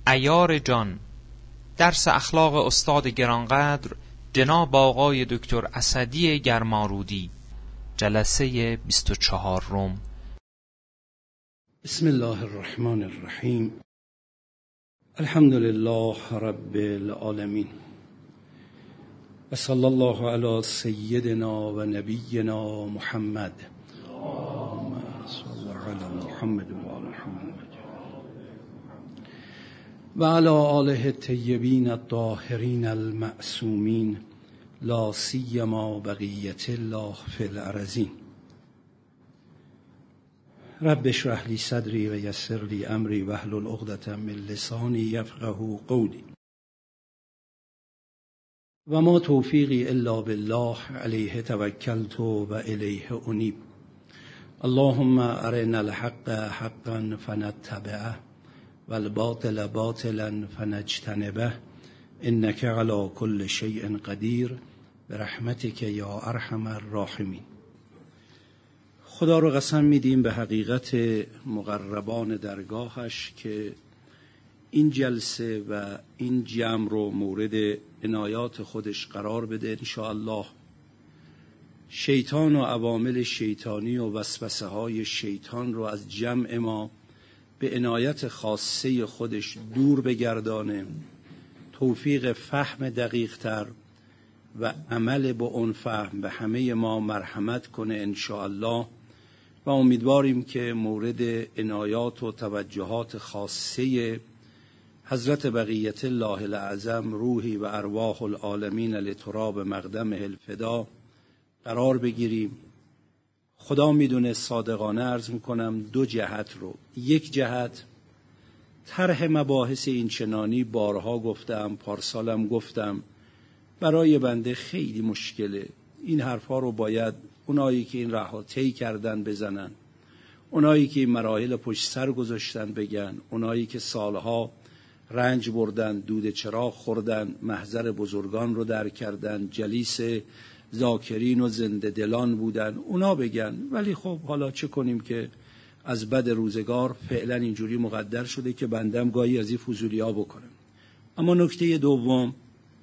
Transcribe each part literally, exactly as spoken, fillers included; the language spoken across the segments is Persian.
عیار جان، درس اخلاق استاد گرانقدر جناب آقای دکتر اسدی گرمارودی، جلسه بیست و چهارم. بسم الله الرحمن الرحیم. الحمد لله رب العالمین و صلی الله علی سیدنا و نبینا محمد. اللهم صل علی محمد و آل محمد و علی آله الطیبین الطاهرین المعصومین، لا سیما بقیة الله فی الارضین. رب اشرح لی صدری و یسر لی امری واحلل عقدة من لسانی یفقهوا قولی. و ما توفیقی الا بالله، علیه توکلت و الیه انیب. اللهم ارنا الحق حقا فنتبعه و الباطل باطلا فنجتنبه، انک علی کل شیء قدیر برحمتک یا ارحم الراحمین. خدا رو قسم میدیم به حقیقت مقربان درگاهش که این جلسه و این جمع رو مورد عنایات خودش قرار بده. انشاءالله شیطان و عوامل شیطانی و وسوسه های شیطان رو از جمع ما به عنایت خاصه خودش دور بگردانه، توفیق فهم دقیق تر و عمل با اون فهم به همه ما مرحمت کنه انشاءالله. و امیدواریم که مورد عنایات و توجهات خاصه حضرت بقیت الله الاعظم روحی و ارواح العالمین لتراب مقدمه الفدا قرار بگیریم. خدا میدونه صادقانه عرض میکنم دو جهت رو. یک جهت طرح مباحث این چنانی بارها گفتم، پارسالم گفتم، برای بنده خیلی مشکله. این حرفا رو باید اونایی که این راه طی کردن بزنن، اونایی که این مراحل پشت سر گذاشتن بگن، اونایی که سالها رنج بردن، دود چراغ خوردن، محضر بزرگان رو در کردن، جلیس ذاکرین و زنده دلان بودن، اونا بگن. ولی خب حالا چه کنیم که از بد روزگار فعلا اینجوری مقدر شده که بندم گاهی از این فضولیا بکنم. اما نکته دوم،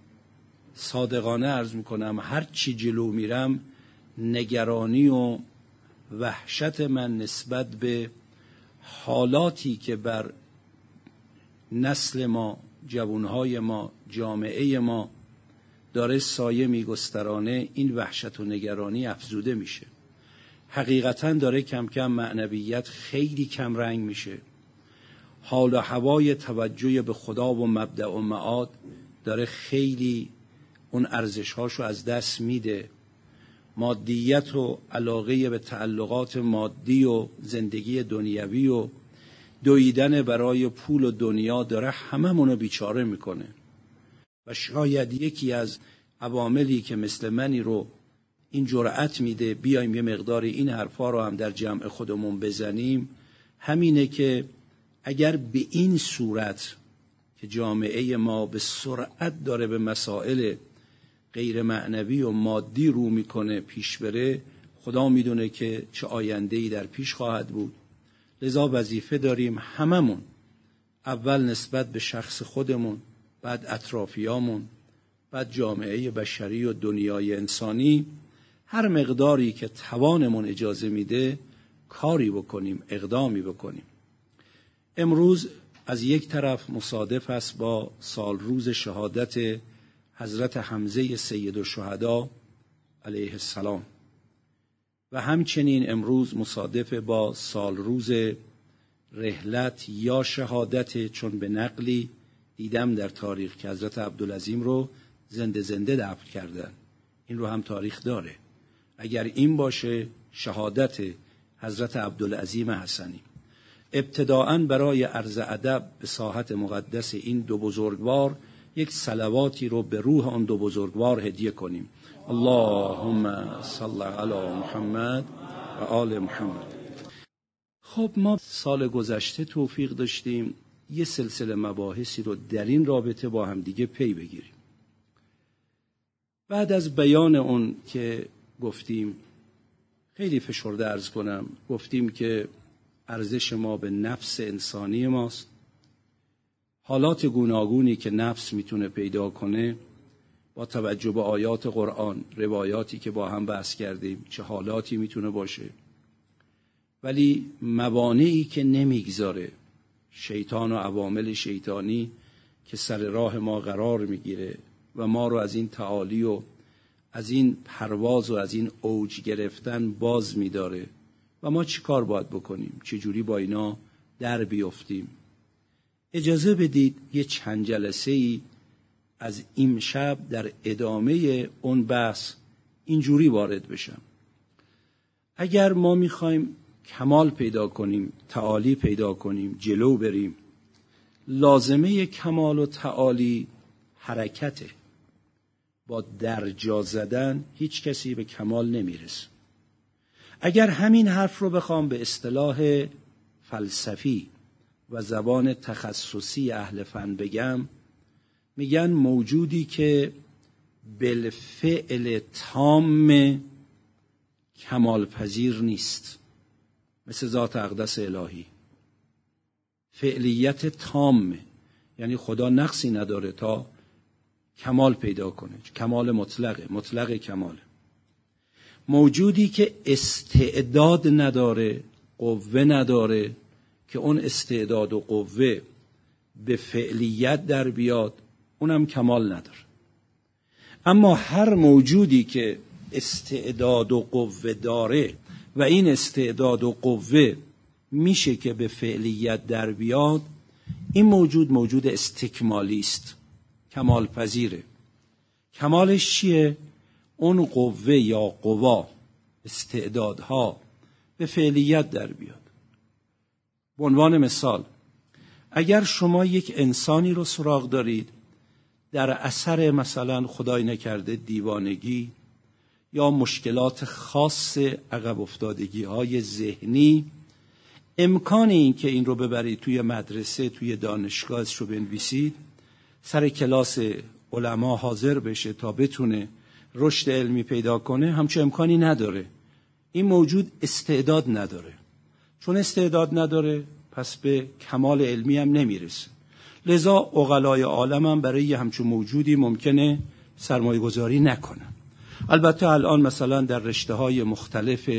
صادقانه عرض میکنم هر چی جلو میرم نگرانی و وحشت من نسبت به حالاتی که بر نسل ما، جوانهای ما، جامعه ما داره سایه میگسترانه، این وحشت و نگرانی افزوده میشه. حقیقتا داره کم کم معنویت خیلی کم رنگ میشه. حال و هوای توجه به خدا و مبدأ و معاد داره خیلی اون ارزشهاشو از دست میده. مادیت و علاقه به تعلقات مادی و زندگی دنیوی و دویدن برای پول و دنیا داره هممونو بیچاره میکنه. و شاید یکی از عواملی که مثل منی رو این جرأت میده بیایم یه مقدار این حرفا رو هم در جمع خودمون بزنیم همینه که اگر به این صورت که جامعه ما به سرعت داره به مسائل غیر معنوی و مادی رو میکنه پیش بره، خدا میدونه که چه آینده‌ای در پیش خواهد بود. لذا وظیفه داریم هممون، اول نسبت به شخص خودمون، بعد اطرافیامون، بعد جامعه بشری و دنیای انسانی، هر مقداری که توانمون اجازه میده کاری بکنیم، اقدامی بکنیم. امروز از یک طرف مصادف است با سال روز شهادت حضرت حمزه سید الشهدا علیه السلام و همچنین امروز مصادف با سال روز رحلت یا شهادت، چون به نقلی دیدم در تاریخ که حضرت عبدالعظیم رو زنده زنده دفن کردن. این رو هم تاریخ داره. اگر این باشه شهادت حضرت عبدالعظیم حسنی. ابتداءً برای عرض ادب به ساحت مقدس این دو بزرگوار یک صلواتی رو به روح آن دو بزرگوار هدیه کنیم. اللهم صل علی محمد و آل محمد. خب ما سال گذشته توفیق داشتیم یه سلسله مباحثی رو در این رابطه با هم دیگه پی بگیریم. بعد از بیان اون که گفتیم، خیلی فشرده عرض کنم، گفتیم که ارزش ما به نفس انسانی ماست، حالات گوناگونی که نفس میتونه پیدا کنه با توجه به آیات قرآن، روایاتی که با هم بحث کردیم، چه حالاتی میتونه باشه. ولی موانعی که نمیگذاره شیطان و عوامل شیطانی که سر راه ما قرار میگیره و ما رو از این تعالی و از این پرواز و از این اوج گرفتن باز میداره و ما چی کار باید بکنیم، چجوری با اینا در بیفتیم. اجازه بدید یه چند جلسه ای از امشب در ادامه اون بحث اینجوری وارد بشم. اگر ما میخوایم کمال پیدا کنیم، تعالی پیدا کنیم، جلو بریم، لازمه کمال و تعالی حرکته. با درجا زدن هیچ کسی به کمال نمیرسه. اگر همین حرف رو بخوام به اصطلاح فلسفی و زبان تخصصی اهل فن بگم، میگن موجودی که بالفعل تام کمال پذیر نیست، مثل ذات اقدس الهی. فعلیت تامه، یعنی خدا نقصی نداره تا کمال پیدا کنه، کمال مطلقه، مطلق کماله. موجودی که استعداد نداره، قوه نداره که اون استعداد و قوه به فعلیت در بیاد، اونم کمال نداره. اما هر موجودی که استعداد و قوه داره و این استعداد و قوه میشه که به فعلیت در بیاد، این موجود موجود استکمالی است، کمال پذیره. کمالش چیه؟ اون قوه یا قوا، استعدادها به فعلیت در بیاد. به عنوان مثال، اگر شما یک انسانی رو سراغ دارید در اثر مثلا خدای نکرده دیوانگی یا مشکلات خاص عقب افتادگی های ذهنی، امکان این که این رو ببرید توی مدرسه، توی دانشگاه رو بنویسید، سر کلاس علما حاضر بشه تا بتونه رشد علمی پیدا کنه، همچون امکانی نداره. این موجود استعداد نداره. چون استعداد نداره پس به کمال علمی هم نمیرسه. لذا عقلای عالم هم برای همچون موجودی ممکنه سرمایه گذاری نکنن. البته الان مثلا در رشته‌های مختلف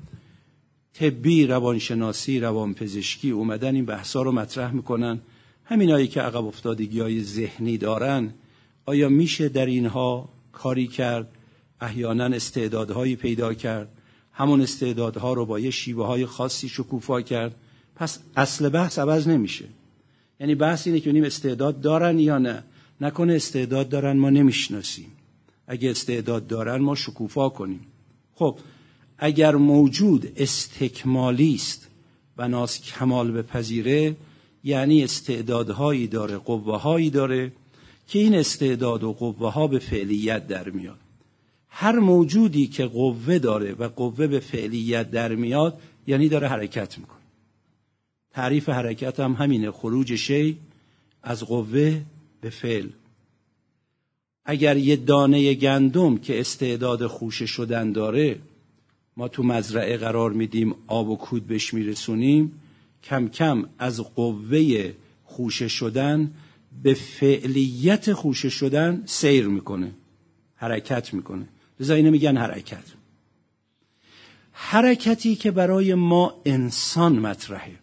طبی، روانشناسی، روانپزشکی اومدن این بحثا رو مطرح میکنن. همینایی که عقب افتادگی‌های ذهنی دارن، آیا میشه در اینها کاری کرد؟ احیانا استعدادهایی پیدا کرد، همون استعدادها رو با یه شیوه‌های خاصی شکوفا کرد. پس اصل بحث عوض نمیشه. یعنی بحث اینه که ببینیم استعداد دارن یا نه. نکنه استعداد دارن ما نمیشناسیم، اگه استعداد دارن ما شکوفا کنیم. خب اگر موجود استکمالی است، بناس کمال بپذیره، یعنی استعدادهایی داره، قوه‌هایی داره که این استعداد و قوه‌ها به فعلیت در میاد. هر موجودی که قوه داره و قوه به فعلیت در میاد، یعنی داره حرکت میکنه. تعریف حرکت هم همینه، خروج شی از قوه به فعل. اگر یه دانه گندم که استعداد خوشه شدن داره، ما تو مزرعه قرار میدیم، آب و کود بهش میرسونیم، کم کم از قوه خوشه شدن به فعلیت خوشه شدن سیر میکنه، حرکت میکنه. لذا اینو میگن حرکت. حرکتی که برای ما انسان مطرحه،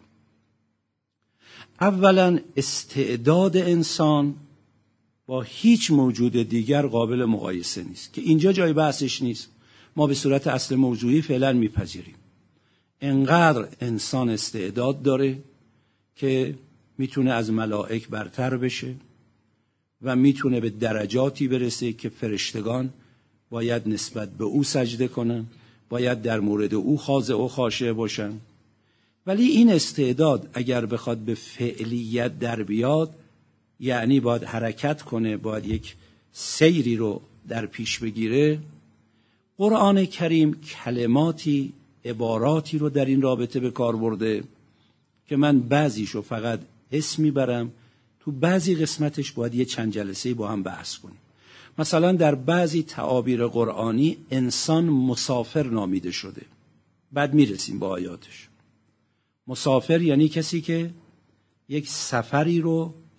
اولا استعداد انسان با هیچ موجود دیگر قابل مقایسه نیست، که اینجا جای بحثش نیست. ما به صورت اصل موضوعی فعلا میپذیریم. انقدر انسان استعداد داره که میتونه از ملائک برتر بشه و میتونه به درجاتی برسه که فرشتگان باید نسبت به او سجده کنن، باید در مورد او خاضع و خاشع باشن. ولی این استعداد اگر بخواد به فعلیت در بیاد، یعنی باید حرکت کنه، باید یک سیری رو در پیش بگیره. قرآن کریم کلماتی، عباراتی رو در این رابطه به کار برده که من بعضیشو فقط اسم میبرم، تو بعضی قسمتش باید یه چند جلسه با هم بحث کنیم. مثلا در بعضی تعابیر قرآنی انسان مسافر نامیده شده، بعد میرسیم با آیاتش. مسافر یعنی کسی که یک سفری رو،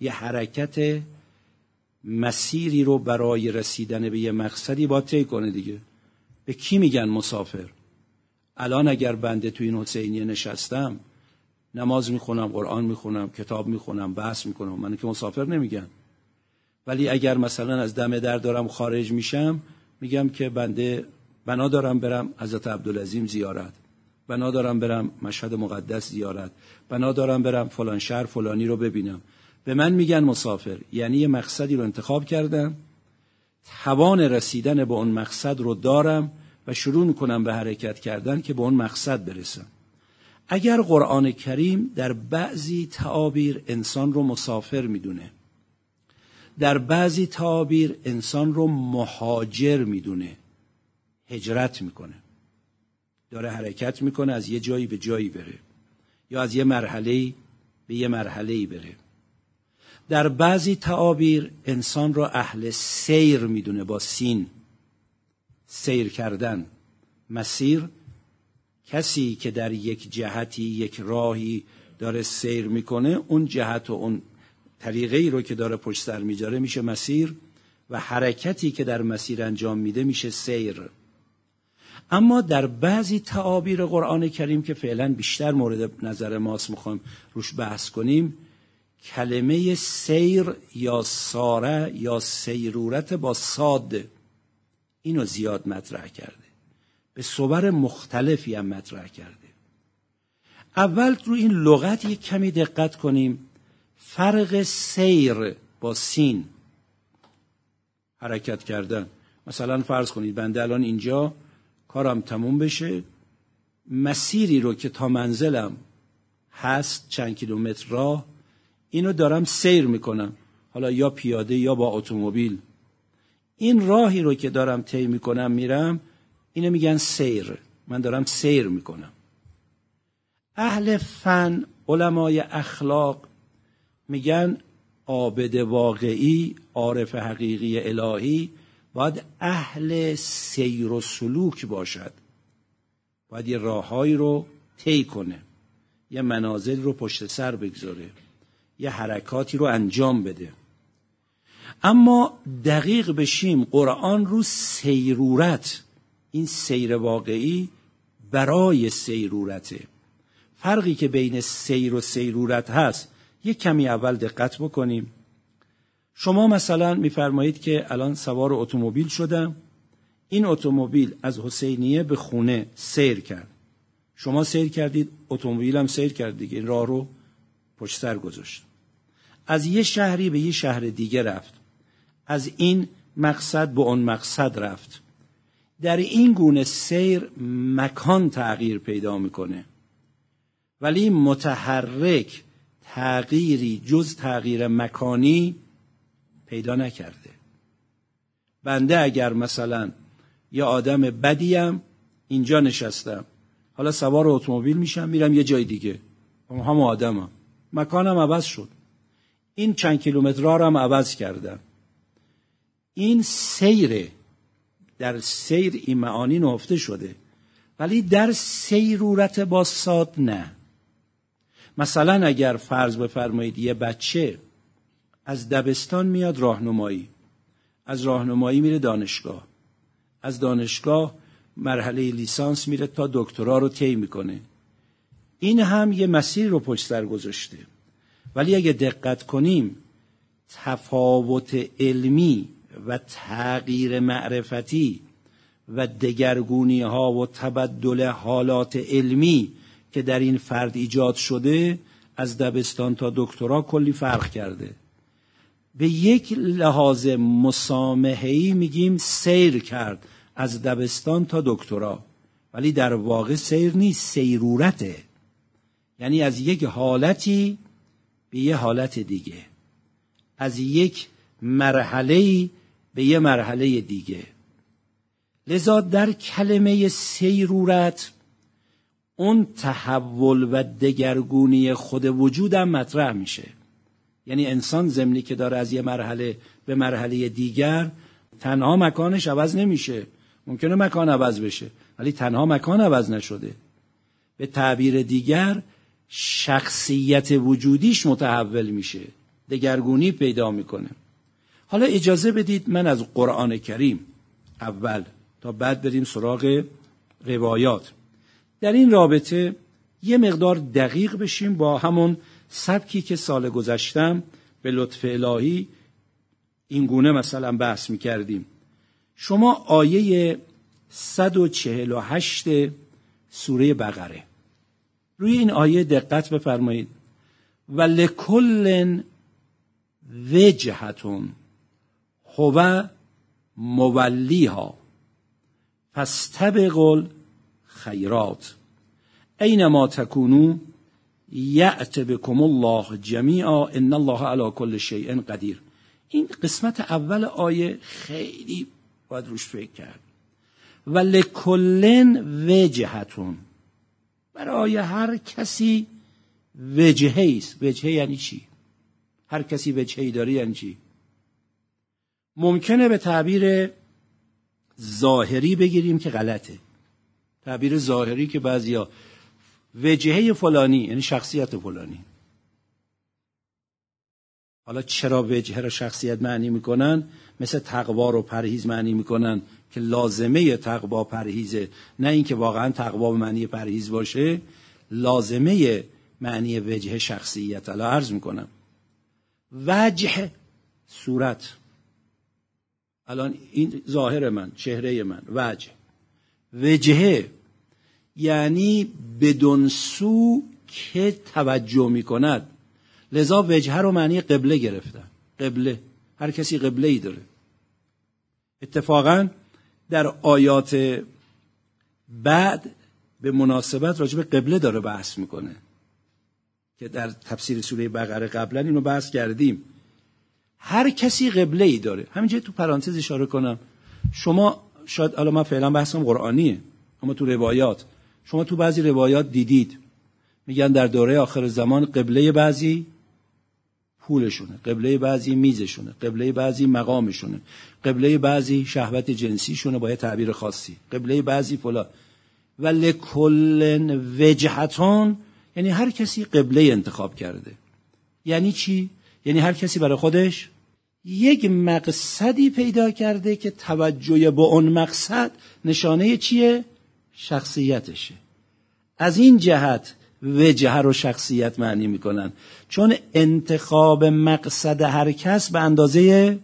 یه حرکت مسیری رو برای رسیدن به یه مقصدی باید طی کنه دیگه. به کی میگن مسافر؟ الان اگر بنده تو این حسینیه نشستم، نماز میخونم، قرآن میخونم، کتاب میخونم، بحث میکنم، من که مسافر نمیگم. ولی اگر مثلا از دم در دارم خارج میشم، میگم که بنده بنا دارم برم حضرت عبدالعظیم زیارت، بنا دارم برم مشهد مقدس زیارت، بنا دارم برم فلان شهر فلانی رو ببینم. به من میگن مسافر. یعنی یه مقصدی رو انتخاب کردم، توان رسیدن به اون مقصد رو دارم و شروع میکنم به حرکت کردن که به اون مقصد برسم. اگر قرآن کریم در بعضی تعابیر انسان رو مسافر میدونه، در بعضی تعابیر انسان رو مهاجر میدونه، هجرت میکنه، داره حرکت میکنه از یه جایی به جایی بره، یا از یه مرحله‌ای به یه مرحله‌ای بره. در بعضی تعابیر انسان را اهل سیر میدونه، با سین، سیر کردن، مسیر. کسی که در یک جهتی، یک راهی داره سیر میکنه، اون جهت و اون طریقی رو که داره پشت سر میذاره میشه مسیر، و حرکتی که در مسیر انجام میده میشه سیر. اما در بعضی تعابیر قرآن کریم که فعلا بیشتر مورد نظر ماست، میخوام روش بحث کنیم، کلمه سیر یا ساره یا سیرورت با صاد، اینو زیاد مطرح کرده، به صور مختلفی هم مطرح کرده. اول رو این لغت یک کمی دقت کنیم. فرق سیر با سین، حرکت کردن. مثلا فرض کنید بنده الان اینجا کارم تموم بشه، مسیری رو که تا منزلم هست چند کیلومتر راه، اینو دارم سیر میکنم، حالا یا پیاده یا با اتومبیل. این راهی رو که دارم طی میکنم میرم، اینو میگن سیر، من دارم سیر میکنم. اهل فن، علمای اخلاق میگن عابد واقعی، عارف حقیقی الهی باید اهل سیر و سلوک باشد، باید یه راههایی رو طی کنه، یه منازل رو پشت سر بگذاره، یه حرکاتی رو انجام بده. اما دقیق بشیم، قرآن رو سیرورت، این سیر واقعی برای سیرورته. فرقی که بین سیر و سیرورت هست یک کمی اول دقت بکنیم. شما مثلا میفرمایید که الان سوار اتومبیل شدم، این اتومبیل از حسینیه به خونه سیر کرد، شما سیر کردید، اتومبیل هم سیر کرد دیگه، این راه رو پشت سر گذاشت، از یه شهری به یه شهر دیگه رفت، از این مقصد به اون مقصد رفت. در این گونه سیر مکان تغییر پیدا میکنه، ولی متحرک تغییری جز تغییر مکانی پیدا نکرده. بنده اگر مثلا یه آدم بدیم، اینجا نشستم، حالا سوار اتومبیل میشم میرم یه جای دیگه، هم آدمم، مکانم عوض شد، این چند کیلومتر راه هم عوض کردم. این سیره، در سیر این معانی نهفته شده، ولی در سیرورت با صاد نه. مثلا اگر فرض بفرمایید یه بچه از دبستان میاد راهنمایی، از راهنمایی میره دانشگاه، از دانشگاه مرحله لیسانس میره تا دکترا رو طی میکنه، این هم یه مسیر رو پشت سر گذاشته. ولی اگه دقت کنیم، تفاوت علمی و تغییر معرفتی و دگرگونی ها و تبدل حالات علمی که در این فرد ایجاد شده، از دبستان تا دکترا کلی فرق کرده. به یک لحاظ مسامحه‌ای میگیم سیر کرد از دبستان تا دکترا، ولی در واقع سیر نیست، سیرورته. یعنی از یک حالتی به یه حالت دیگه، از یک مرحله‌ای به یه مرحله دیگه. لذا در کلمه سیرورت اون تحول و دگرگونی خود وجودم مطرح میشه. یعنی انسان ضمنی که داره از یه مرحله به مرحله دیگر، تنها مکانش عوض نمیشه، ممکنه مکان عوض بشه ولی تنها مکان عوض نشده. به تعبیر دیگر شخصیت وجودیش متحول میشه، دگرگونی پیدا میکنه. حالا اجازه بدید من از قرآن کریم اول تا بعد بریم سراغ روایات. در این رابطه یه مقدار دقیق بشیم با همون سبکی که سال گذشتم به لطف الهی این گونه مثلا بحث میکردیم. شما آیه صد و چهل و هشت سوره بقره، روی این آیه دقت بفرمایید. و لکل وجهتون هو مولیها فاستبقوا الخیرات اینما تکونوا یأت بکم الله جمیعا ان الله علی کل شیء قدیر. این قسمت اول آیه خیلی باید روش فکر کرد. و لکل وجهتون، برای هر کسی وجهه است. وجهه یعنی چی؟ هر کسی وجهه‌ای داره یعنی چی؟ ممکنه به تعبیر ظاهری بگیریم که غلطه. تعبیر ظاهری که بعضیا وجهه فلانی یعنی شخصیت فلانی. حالا چرا وجهه را شخصیت معنی میکنن؟ مثل تقوا رو پرهیز معنی میکنن که لازمه تقوا پرهیزه، نه اینکه واقعا تقوا به معنی پرهیز باشه. لازمه معنی وجه شخصیت. الان عرض میکنم وجه صورت، الان این ظاهر من، چهره من، وجه. وجهه یعنی بدون سو که توجه میکند. لذا وجهه رو معنی قبله گرفتن. قبله، هر کسی قبله ای داره. اتفاقا در آیات بعد به مناسبت راجع به قبله داره بحث میکنه که در تفسیر سوره بقره قبلا اینو بحث کردیم. هر کسی قبله ای داره. همینجا تو پرانتز اشاره کنم، شما شاید الان من فعلا بحثم قرآنیه، اما تو روایات شما تو بعضی روایات دیدید میگن در دوره آخر زمان قبله بعضی پولشونه، قبله بعضی میزشونه، قبله بعضی مقامشونه، قبله بعضی شهوت جنسیشونه با یه تعبیر خاصی، قبله بعضی فلان. و لکل وجهتون یعنی هر کسی قبله انتخاب کرده. یعنی چی؟ یعنی هر کسی برای خودش یک مقصدی پیدا کرده که توجه به اون مقصد نشانه چیه؟ شخصیتشه. از این جهت وجهه رو شخصیت معنی میکنن، چون انتخاب مقصد هر کس به اندازه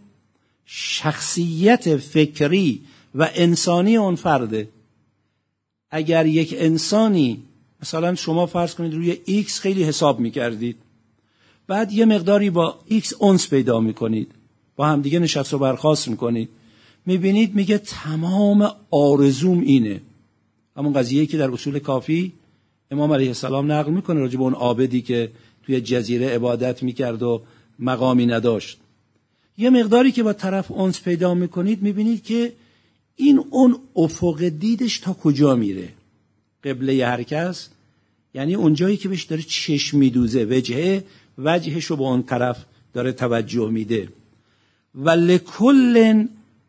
شخصیت فکری و انسانی اون فرده. اگر یک انسانی مثلا شما فرض کنید روی ایکس خیلی حساب میکردید، بعد یه مقداری با ایکس اونس پیدا میکنید، با هم دیگه نشست و برخاست میکنید، میبینید میگه تمام آرزوم اینه. همون قضیه‌ای که در اصول کافی امام علیه السلام نقل میکنه راجع به اون عابدی که توی جزیره عبادت میکرد و مقامی نداشت. یه مقداری که با طرف اونس پیدا میکنید میبینید که این اون افق دیدش تا کجا میره. قبله هر کس یعنی اون جایی که بهش داره چشم میدوزه، وجهه وجهشو به اون طرف داره توجه میده. و لکل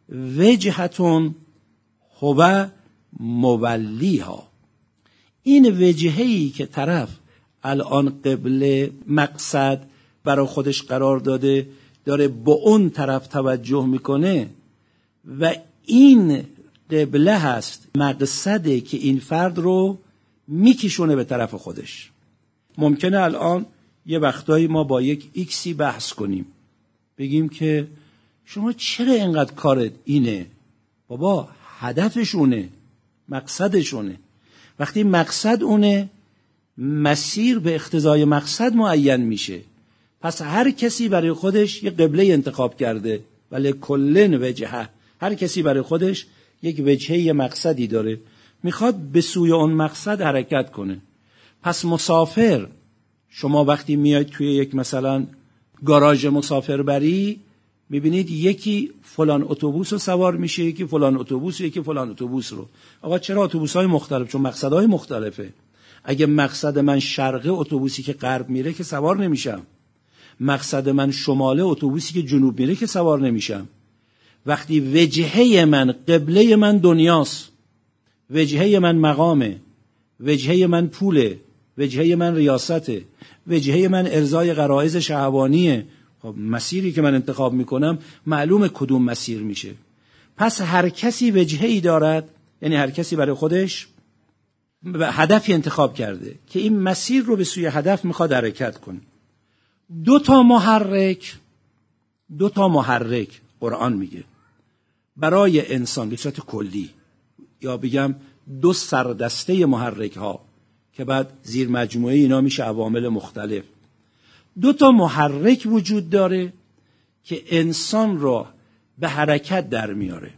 وجهتون هو مولیها. این وجهه‌ای که طرف الان قبله مقصد برای خودش قرار داده داره به اون طرف توجه میکنه و این قبله هست مقصده که این فرد رو میکشونه به طرف خودش. ممکنه الان یه وقتایی ما با یک ایکسی بحث کنیم، بگیم که شما چرا اینقدر کارت اینه؟ بابا هدفشونه، مقصدشونه. وقتی مقصد اونه، مسیر به اقتضای مقصد معین میشه. پس هر کسی برای خودش یک قبله انتخاب کرده. ولی کلن وجهه، هر کسی برای خودش یک وجهه مقصدی داره، میخواد به سوی اون مقصد حرکت کنه. پس مسافر، شما وقتی میاید توی یک مثلا گاراژ مسافربری میبینید یکی فلان اتوبوس رو سوار میشه، یکی فلان اتوبوس، یکی فلان اتوبوس رو. آقا چرا اتوبوس‌های مختلف؟ چون مقصدهای مختلفه. اگه مقصد من شرقه، اتوبوسی که غرب میره که سوار نمیشم. مقصد من شماله، اتوبوسی که جنوب میره که سوار نمیشم. وقتی وجهه من، قبله من دنیاست، وجهه من مقامه، وجهه من پوله، وجهه من ریاسته، وجهه من ارضای غرایز شهوانیه، خب مسیری که من انتخاب میکنم معلومه کدوم مسیر میشه. پس هر کسی وجهه‌ای دارد، یعنی هر کسی برای خودش هدفی انتخاب کرده که این مسیر رو به سوی هدف میخواد حرکت کنه. دو تا محرک دو تا محرک قرآن میگه برای انسان به صورت کلی، یا بگم دو سردسته محرک ها که بعد زیر مجموعه اینا میشه عوامل مختلف. دو تا محرک وجود داره که انسان رو به حرکت در میاره.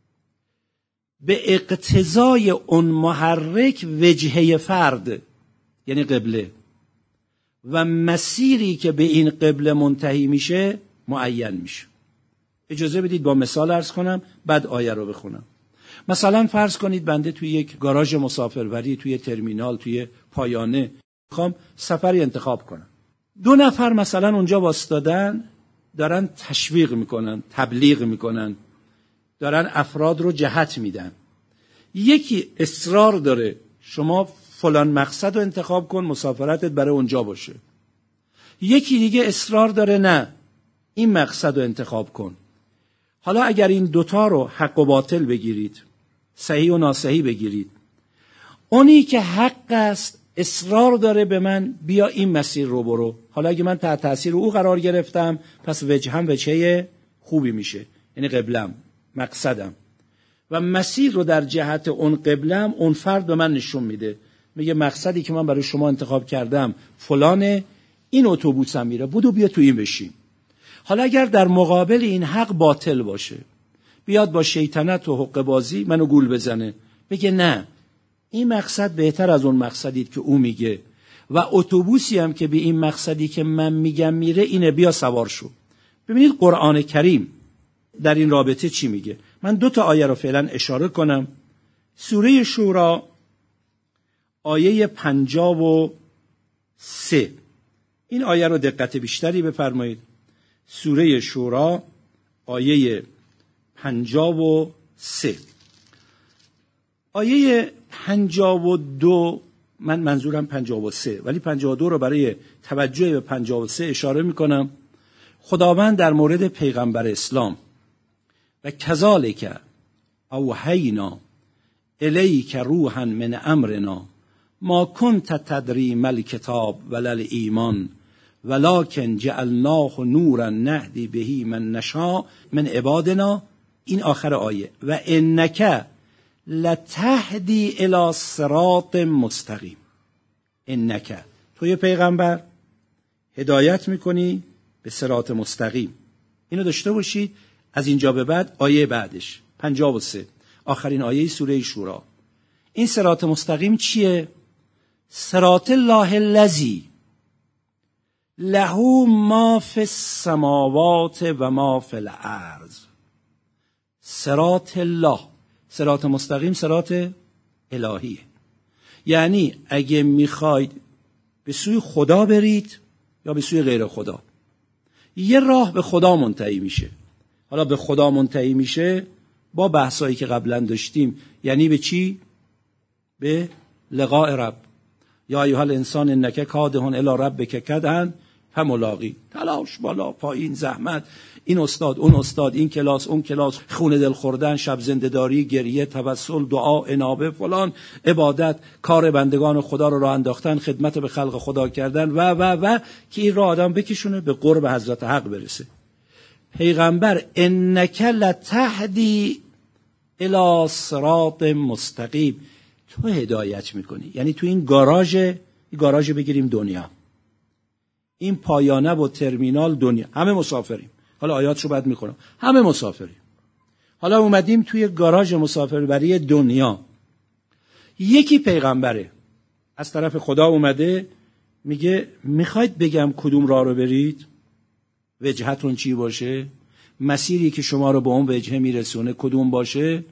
به اقتضای اون محرک وجهه فرد یعنی قبله و مسیری که به این قبله منتهی میشه معین میشه. اجازه بدید با مثال عرض کنم بعد آیه رو بخونم. مثلا فرض کنید بنده توی یک گاراژ مسافربری، توی ترمینال، توی پایانه میخوام سفری انتخاب کنم. دو نفر مثلا اونجا واسطادن، دارن تشویق میکنن، تبلیغ میکنن، دارن افراد رو جهت میدن. یکی اصرار داره شما فلان مقصد رو انتخاب کن، مسافرتت برای اونجا باشه. یکی دیگه اصرار داره نه این مقصد رو انتخاب کن. حالا اگر این دوتا رو حق و باطل بگیرید، صحیح و ناصحیح بگیرید، اونی که حق است اصرار داره به من بیا این مسیر رو برو. حالا اگه من تحت تاثیر او قرار گرفتم پس وجهم وجهه خوبی میشه، یعنی قبلم، مقصدم و مسیر رو در جهت اون قبلم اون فرد به من نشون میده، میگه مقصدی که من برای شما انتخاب کردم فلانه، این اتوبوسم میره، بودو بیا تو این بشین. حالا اگر در مقابل این حق باطل باشه، بیاد با شیطنت و حق بازی منو گول بزنه، بگه نه این مقصد بهتر از اون مقصدی که او میگه و اتوبوسی هم که به این مقصدی که من میگم میره اینه، بیا سوار شو. ببینید قرآن کریم در این رابطه چی میگه. من دو تا آیه رو فعلا اشاره کنم. سوره شورا آیه پنجاه و سه، این آیه رو دقت بیشتری بفرمایید. سوره شورا آیه پنجاه و سه. آیه پنجاه و دو، من منظورم پنجاه و سه، ولی پنجاه و دو رو برای توجه به پنجاه و سه اشاره میکنم. خداوند در مورد پیغمبر اسلام و کذالک اوحینا الیک روحا من امرنا ما کنت تدری ما الکتاب ولا الایمان ولکن جعلناه نورا نهدی به من نشاء من عبادنا، این آخر آیه، و انک لتهدی الی صراط مستقیم. انک توی پیغمبر هدایت میکنی به صراط مستقیم. اینو داشته باشید. از اینجا به بعد آیه بعدش پنجاه و سه، آخرین آیه سوره شورا. این صراط مستقیم چیه؟ صراط الله الذی له ما فی السماوات و ما فی الارض. صراط الله، صراط مستقیم صراط الهیه. یعنی اگه میخواید به سوی خدا برید یا به سوی غیر خدا، یه راه به خدا منتهی میشه. حالا به خدا منتهی میشه با بحثایی که قبلا داشتیم، یعنی به چی؟ به لقاء رب. یا ایها الانسان انک کادح الی ربک کدحا فملاقی. تلاش بالا پایین، زحمت، این استاد اون استاد، این کلاس اون کلاس، خون دل خوردن، شب زنده‌داری، گریه، توسل، دعا، انابه، فلان، عبادت، کار بندگان خدا رو راه انداختن، خدمت به خلق خدا کردن و و و که این راه آدم بکشونه به قرب حضرت حق برسه. پیغمبر انک لتهدی الی صراط مستقیم، تو هدایت میکنی. یعنی تو این گاراژ، این گاراژ بگیریم دنیا، این پایانه و ترمینال دنیا، همه مسافریم. حالا آیاتشو بعد میخونم. همه مسافریم. حالا اومدیم توی گاراژ مسافربری دنیا. یکی پیغمبره از طرف خدا اومده میگه میخواید بگم کدوم راه رو برید؟ وجهتون چی باشه؟ مسیری که شما رو به اون وجهه میرسونه کدوم باشه؟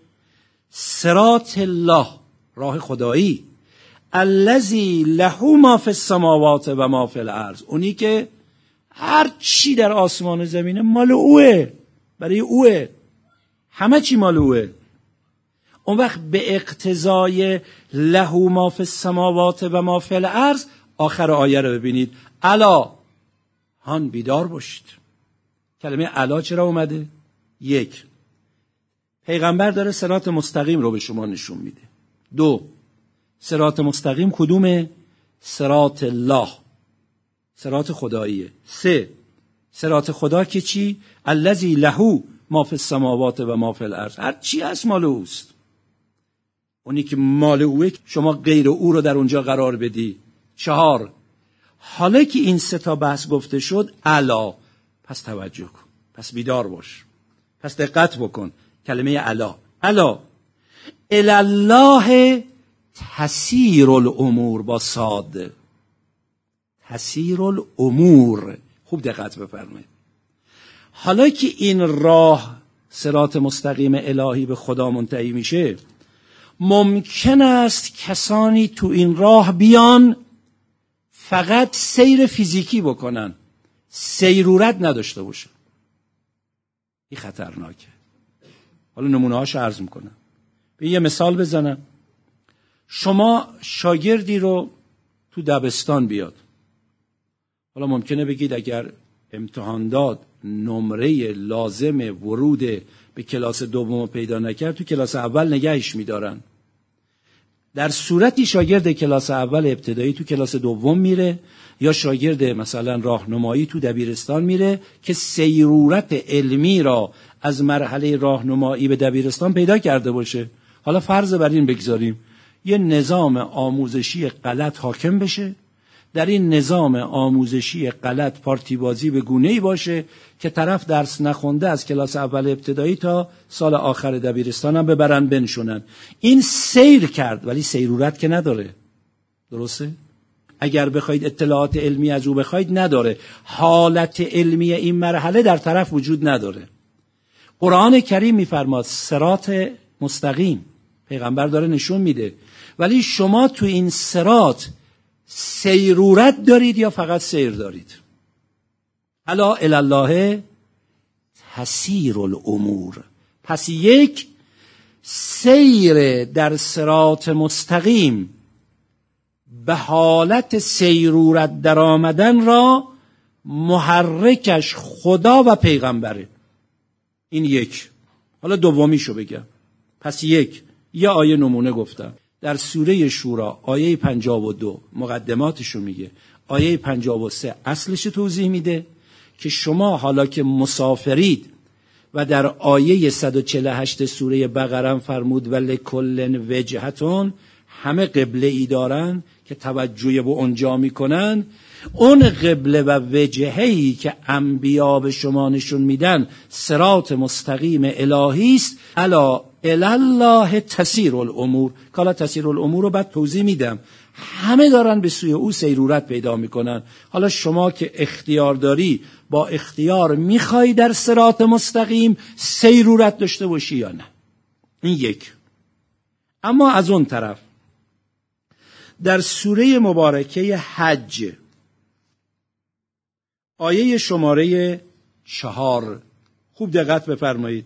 صراط الله، راه خدایی. الذی له ما فی السماوات و ما فی الارض، اونی که هر چی در آسمان و زمینه مال اوه، برای اوه، همه چی مال اوه. اون وقت به اقتضای له ما فی السماوات و ما فی الارض، آخر آیه رو ببینید. الا هان بیدار باشید، کلمه علا چرا اومده؟ یک، پیغمبر داره صراط مستقیم رو به شما نشون میده. دو، صراط مستقیم کدومه؟ صراط الله، صراط خداییه. سه، صراط خدا که چی؟ الذی له ما فی السماوات و ما فی الارض، هر چی هست مال اوست. اونی که مال اوه شما غیر او رو در اونجا قرار بدی. چهار، حالا که این سه تا بحث گفته شد، الا، پس توجه کن، پس بیدار باش، پس دقت بکن. کلمه الا، الا الالله تسیر الامور، با صاد، تسیر الامور. خوب دقت بفرمایید. حالا که این راه صراط مستقیم الهی به خدا منتهی میشه، ممکن است کسانی تو این راه بیان فقط سیر فیزیکی بکنن، سیرورت نداشته باشن. این خطرناکه. حالا نمونه هاشو عرض میکنم. به یه مثال بزنم. شما شاگردی رو تو دبستان بیاد، حالا ممکنه بگید اگر امتحان داد نمره لازم ورود به کلاس دوم پیدا نکرد، تو کلاس اول نگهش میدارن. در صورتی شاگرد کلاس اول ابتدایی تو کلاس دوم میره، یا شاگرد مثلا راهنمایی تو دبیرستان میره که سیرورت علمی را از مرحله راهنمایی به دبیرستان پیدا کرده باشه. حالا فرض بر این بگذاریم یه نظام آموزشی غلط حاکم بشه، در این نظام آموزشی غلط پارتی بازی به گونه‌ای باشه که طرف درس نخونده از کلاس اول ابتدایی تا سال آخر دبیرستان هم ببرن بنشونن. این سیر کرد ولی سیرورت که نداره. درسته؟ اگر بخواید اطلاعات علمی از او بخواید نداره. حالت علمی این مرحله در طرف وجود نداره. قرآن کریم میفرماد صراط مستقیم، پیغمبر داره نشون میده، ولی شما تو این صراط سیرورت دارید یا فقط سیر دارید؟ الا الالله تسیر الامور. پس یک، سیر در صراط مستقیم به حالت سیرورت در آمدن را محرکش خدا و پیغمبره. این یک. حالا دومیشو بگم. پس یک، یه آیه نمونه گفتم در سوره شورا، آیه پنجاه و دو مقدماتشو میگه، آیه پنجاه و سه اصلش توضیح میده که شما حالا که مسافرید، و در آیه صد و چهل و هشت سوره بقره فرمود ولکل وجهتون، همه قبله ای دارن که توجه به اونجا میکنن. اون قبله و وجهه‌ای که انبیا به شما نشون میدن صراط مستقیم الهی است. الا الالله تسیر الامور. کالا تسیر الامور رو بعد توضیح میدم. همه دارن به سوی او سیرورت پیدا میکنن. حالا شما که اختیار داری، با اختیار میخوای در صراط مستقیم سیرورت داشته باشی یا نه؟ این یک. اما از اون طرف در سوره مبارکه حج آیه شماره چهار خوب دقت بفرمایید.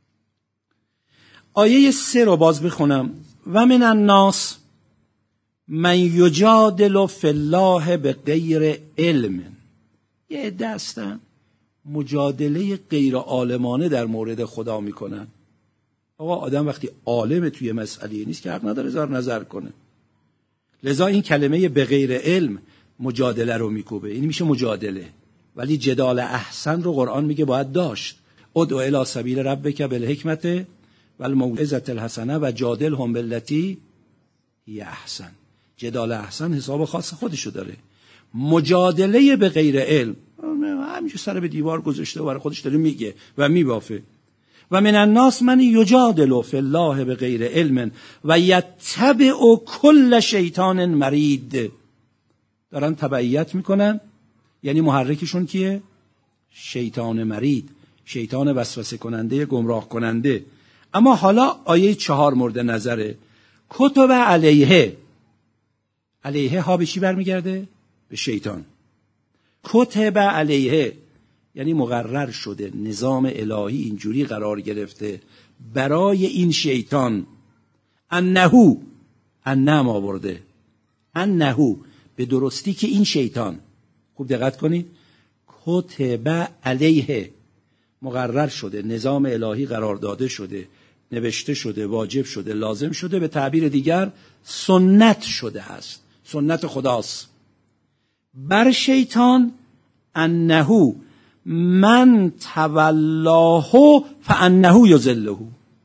آیه سه رو باز بخونم. و من الناس من یجادل فی الله به غیر علم. یه عده هستن مجادله غیر عالمانه در مورد خدا میکنن. آقا آدم وقتی عالم توی مسئله نیست که حق نداره اظهار نظر کنه. لذا این کلمه به غیر علم مجادله رو میکوبه. این میشه مجادله. ولی جدال احسن رو قرآن میگه باید داشت. ادعو الی سبیل ربک بالحکمت والموعظة الحسنه و جادلهم بالتی هی احسن. جدال احسن حساب خاص خودشو داره. مجادله به غیر علم همینجور سر به دیوار گذاشته و برای خودش داره میگه و میبافه. و من الناس من یجادل فی الله به غیر علم و یتبع کل شیطان مرید. دارن تبعیت میکنن، یعنی محرکشون کیه؟ شیطان مرید، شیطان وسوسه کننده، گمراه کننده. اما حالا آیه چهار مورد نظره. کتب علیه. علیه ها به چی برمیگرده؟ به شیطان. کتب علیه یعنی مقرر شده، نظام الهی اینجوری قرار گرفته برای این شیطان. انهو، انم آورده، انهو به درستی که این شیطان، خوب دقت کنید، کتب علیه مقرر شده، نظام الهی قرار داده شده، نوشته شده، واجب شده، لازم شده، به تعبیر دیگر سنت شده است، سنت خداست. بر شیطان انه من تولاه فانه یضله.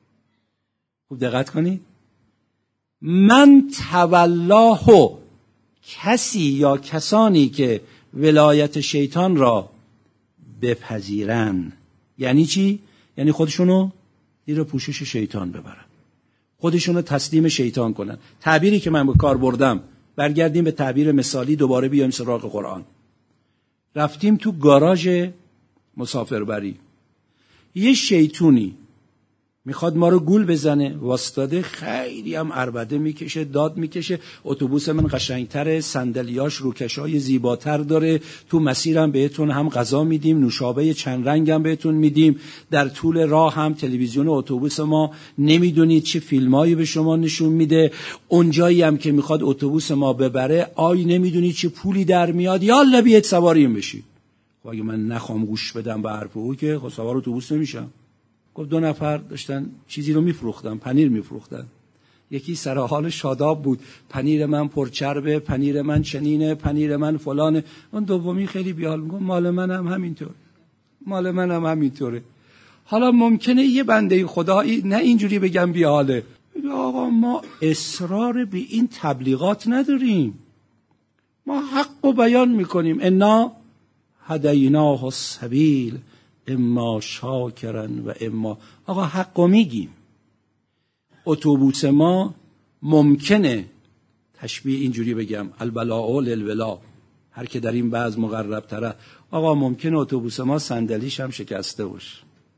خوب دقت کنید، من تولاه، کسی یا کسانی که ولایت شیطان را بپذیرن. یعنی چی؟ یعنی خودشونو زیر پوشش شیطان ببرن، خودشونو تسلیم شیطان کنن. تعبیری که من به کار بردم، برگردیم به تعبیر مثالی، دوباره بیایم سراغ قرآن. رفتیم تو گاراژ مسافربری، یه شیطونی میخواد ما رو گول بزنه، واسطاده، خیلی هم عربده میکشه، داد میکشه. اتوبوس من قشنگتره، صندلیاش روکشای زیباتر داره، تو مسیرم بهتون هم غذا میدیم، نوشابه چند رنگم بهتون میدیم، در طول راه هم تلویزیون اتوبوس ما نمیدونید چه فیلمایی به شما نشون میده، اونجایی هم که میخواد اتوبوس ما ببره آی نمیدونید چه پولی در میاد، یالا بیاید سواریم بشید. خب اگه من نخوام گوش بدم به حرف او که خب سوار اتوبوس نمیشم. گفت دو نفر داشتن چیزی رو میفروختن، پنیر میفروختن. یکی سر حال شاداب بود، پنیر من پرچربه، پنیر من چنینه، پنیر من فلانه. اون دومی خیلی بیحال میگه مال منم همینطور، مال منم همینطوره. حالا ممکنه یه بنده خدایی نه اینجوری بگم بیحاله، آقا ما اصرار به این تبلیغات نداریم، ما حق و بیان میکنیم. انا هدیناه السبیل اما شاکرن و اما، آقا حقو میگیم. اتوبوس ما ممکنه تشبیه اینجوری بگم البلاء للولا، هر که در این بعض مقرب تره، آقا ممکنه اتوبوس ما صندلیش هم شکسته باشه،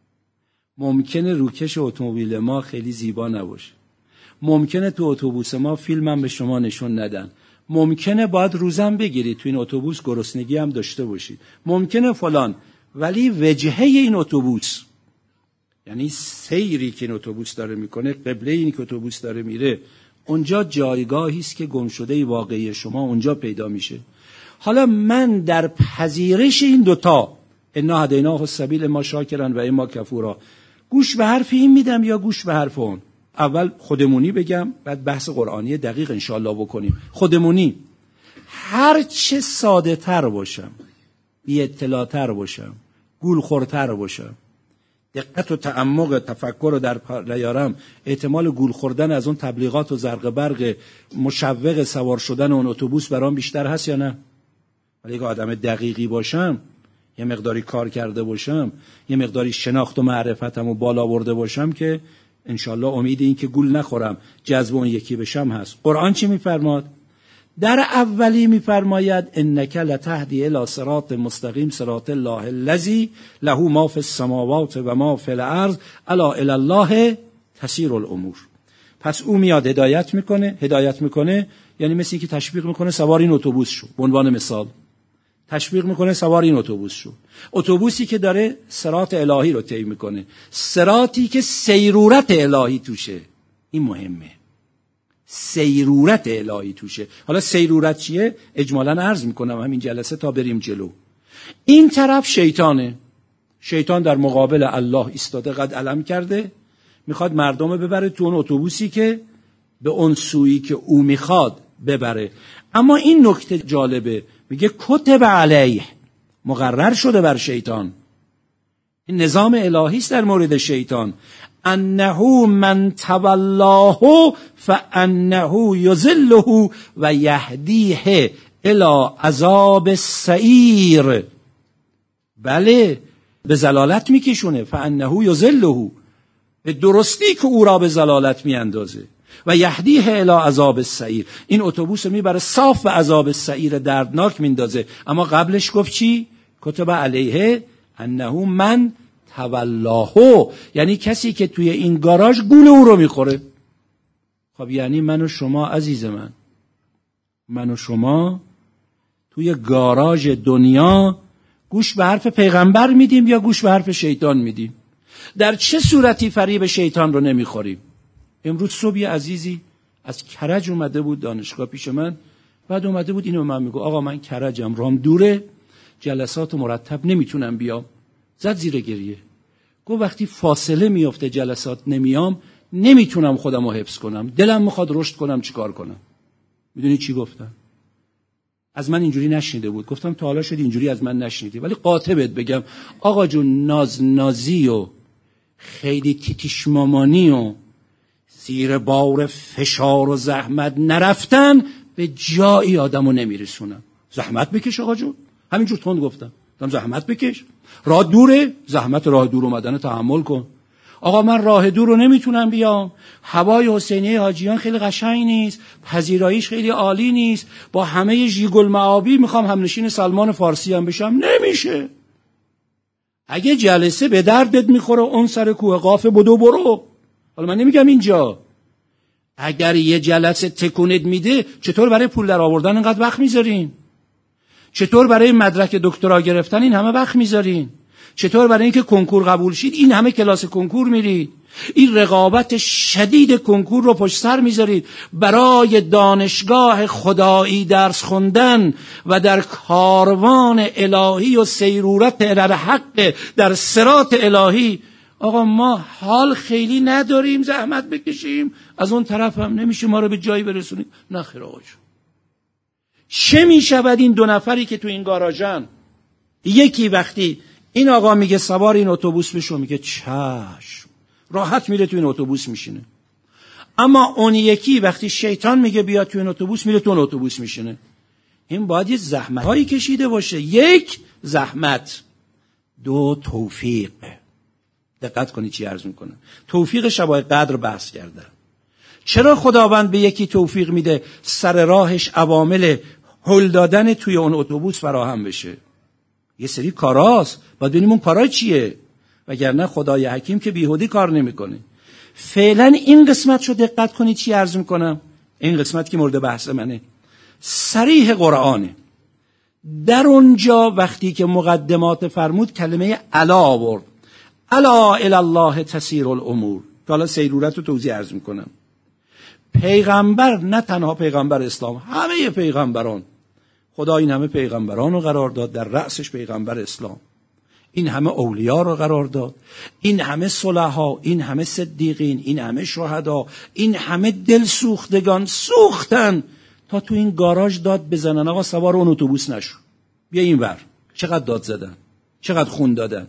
ممکنه روکش اتومبیل ما خیلی زیبا نباشه، ممکنه تو اتوبوس ما فیلم هم به شما نشون ندن، ممکنه باید روزم بگیرید تو این اتوبوس گرسنگی هم داشته باشید، ممکنه فلان. ولی وجهه این اتوبوس، یعنی سیری که این اتوبوس داره میکنه، قبله این که اتوبوس داره میره، اونجا جایگاهی است که گم شده واقعی شما اونجا پیدا میشه. حالا من در پذیرش این دوتا، انا هدیناه السبیل اما شاکرا و اما کفورا، گوش به حرف این میدم یا گوش به حرف اون؟ اول خودمونی بگم، بعد بحث قرآنی دقیق انشاءالله بکنیم. خودمونی، هر چه ساده تر باشم، بی اطلاع تر باشم، گول خورتر باشم، دقت و تعمق تفکر رو در نیارم، احتمال گول خوردن از اون تبلیغات و زرق برق مشوق سوار شدن اون اتوبوس برام بیشتر هست یا نه؟ ولی اگه آدم دقیقی باشم، یه مقداری کار کرده باشم، یه مقداری شناخت و معرفتم و بالا برده باشم، که انشالله امید این که گول نخورم جذب اون یکی بشم هست. قرآن چی میفرماد؟ در اولی میفرماید انک لتهدی الی صراط مستقیم صراط الله الذی له ما فی السماوات و ما فی الارض الا الی الله تسیر الامور. پس او میاد هدایت میکنه، هدایت میکنه یعنی مثل اینکه تشویق میکنه سوار این اتوبوس شو، به عنوان مثال تشویق میکنه سوار این اتوبوس شو. اتوبوسی که داره صراط الهی رو طی میکنه، صراطی که سیرورت الهی توشه، این مهمه، سیرورت الهی توشه. حالا سیرورت چیه؟ اجمالاً عرض میکنم همین جلسه تا بریم جلو. این طرف شیطانه، شیطان در مقابل الله ایستاده، قد علم کرده، میخواد مردم ببره تو اون اتوبوسی که به اون سویی که او میخواد ببره. اما این نکته جالبه، میگه کتب علیه، مقرر شده بر شیطان، این نظام الهی است در مورد شیطان، انه من تولاه فانه یضله و یهدیه الی عذاب السعیر. بله، به ضلالت میکشونه، فانه یضله، به درستی که او را به ضلالت میاندازه، و یهدیه الی عذاب السعیر، این اتوبوس میبره صاف به عذاب السعیر دردناک میندازه. اما قبلش گفت چی؟ کتب علیه انه من تولاهو، یعنی کسی که توی این گاراژ گول او رو میخوره. خب یعنی من و شما عزیز من، من و شما توی گاراژ دنیا گوش به حرف پیغمبر میدیم یا گوش به حرف شیطان میدیم؟ در چه صورتی فریب شیطان رو نمیخوریم؟ امروز صبح عزیزی از کرج اومده بود دانشگاه پیش من، بعد اومده بود اینو من میگو آقا من کرجم، رام دوره، جلسات مرتب نمیتونم بیام. زد زیر گریه. گفت وقتی فاصله میفته جلسات نمیام، نمیتونم خودم رو حفظ کنم، دلم میخواد رشد کنم، چیکار کنم؟ میدونی چی گفتم؟ از من اینجوری نشنیده بود. گفتم تا حالا شد اینجوری از من نشنیدی، ولی قاطع بهت بگم آقا جون، ناز نازی و خیلی تیتیش مامانی و زیر بار فشار و زحمت نرفتن به جایی آدمو نمیرسونم. زحمت بکش آقا جون، همینجور تند گفتم. گفتم زحمت بکش، راه دوره، زحمت راه دور اومدن تحمل کن. آقا من راه دور رو نمیتونم بیام، هوای حسینیه حاجیان خیلی قشنگ نیست، پذیراییش خیلی عالی نیست، با همه ژیگل معابی میخوام همنشین سلمان فارسی هم بشم، نمیشه. اگه جلسه به دردت میخوره اون سر کوه قاف بدو برو. حالا من نمیگم اینجا، اگر یه جلسه تکونت میده، چطور برای پول در آوردن اینقدر وقت میذارین؟ چطور برای مدرک دکترا گرفتن این همه وقت میذارین؟ چطور برای اینکه کنکور قبول شید این همه کلاس کنکور میرید؟ این رقابت شدید کنکور رو پشت سر میذارید برای دانشگاه خدایی درس خوندن و در کاروان الهی و سیرورت الحق در صراط الهی. آقا ما حال خیلی نداریم زحمت بکشیم، از اون طرف هم نمیشه ما رو به جایی برسونید. نه خیر آقا جون. چه میشود این دو نفری که تو این گاراژن، یکی وقتی این آقا میگه سوار این اتوبوس بشو، میگه چشم، راحت میره تو این اتوبوس میشینه، اما اون یکی وقتی شیطان میگه بیا تو این اتوبوس، میره تو اون اتوبوس میشینه. این باید یه زحمت هایی کشیده باشه. یک، زحمت. دو، توفیق. دقت کنید چی عرض میکنم. توفیق شبای قدر بحث کردم. چرا خداوند به یکی توفیق میده سر راهش عوامل هل دادن توی اون اتوبوس فراهم بشه؟ یه سری کاراست، باید ببینیم اون کارا چیه، وگرنه خدای حکیم که بیهودی کار نمیکنه. فعلا این قسمت رو دقت کنید چی عرض میکنم. این قسمت که مورد بحث منه صریح قرآنه. در اونجا وقتی که مقدمات فرمود کلمه الا آورد، الا الی الله تسیر الامور، که حالا سیرورت رو توضیح عرض میکنم. پیغمبر، نه تنها پیغمبر اسلام، همه پیغمبران، خدا این همه پیغمبران رو قرار داد، در رأسش پیغمبر اسلام، این همه اولیاء رو قرار داد، این همه صلحا، این همه صدیقین، این همه شهدا، این همه دل سوختگان سوختن تا تو این گاراژ داد بزنن آقا سوار اون اتوبوس نشو، بیا این ور. چقدر داد زدن، چقدر خون دادن،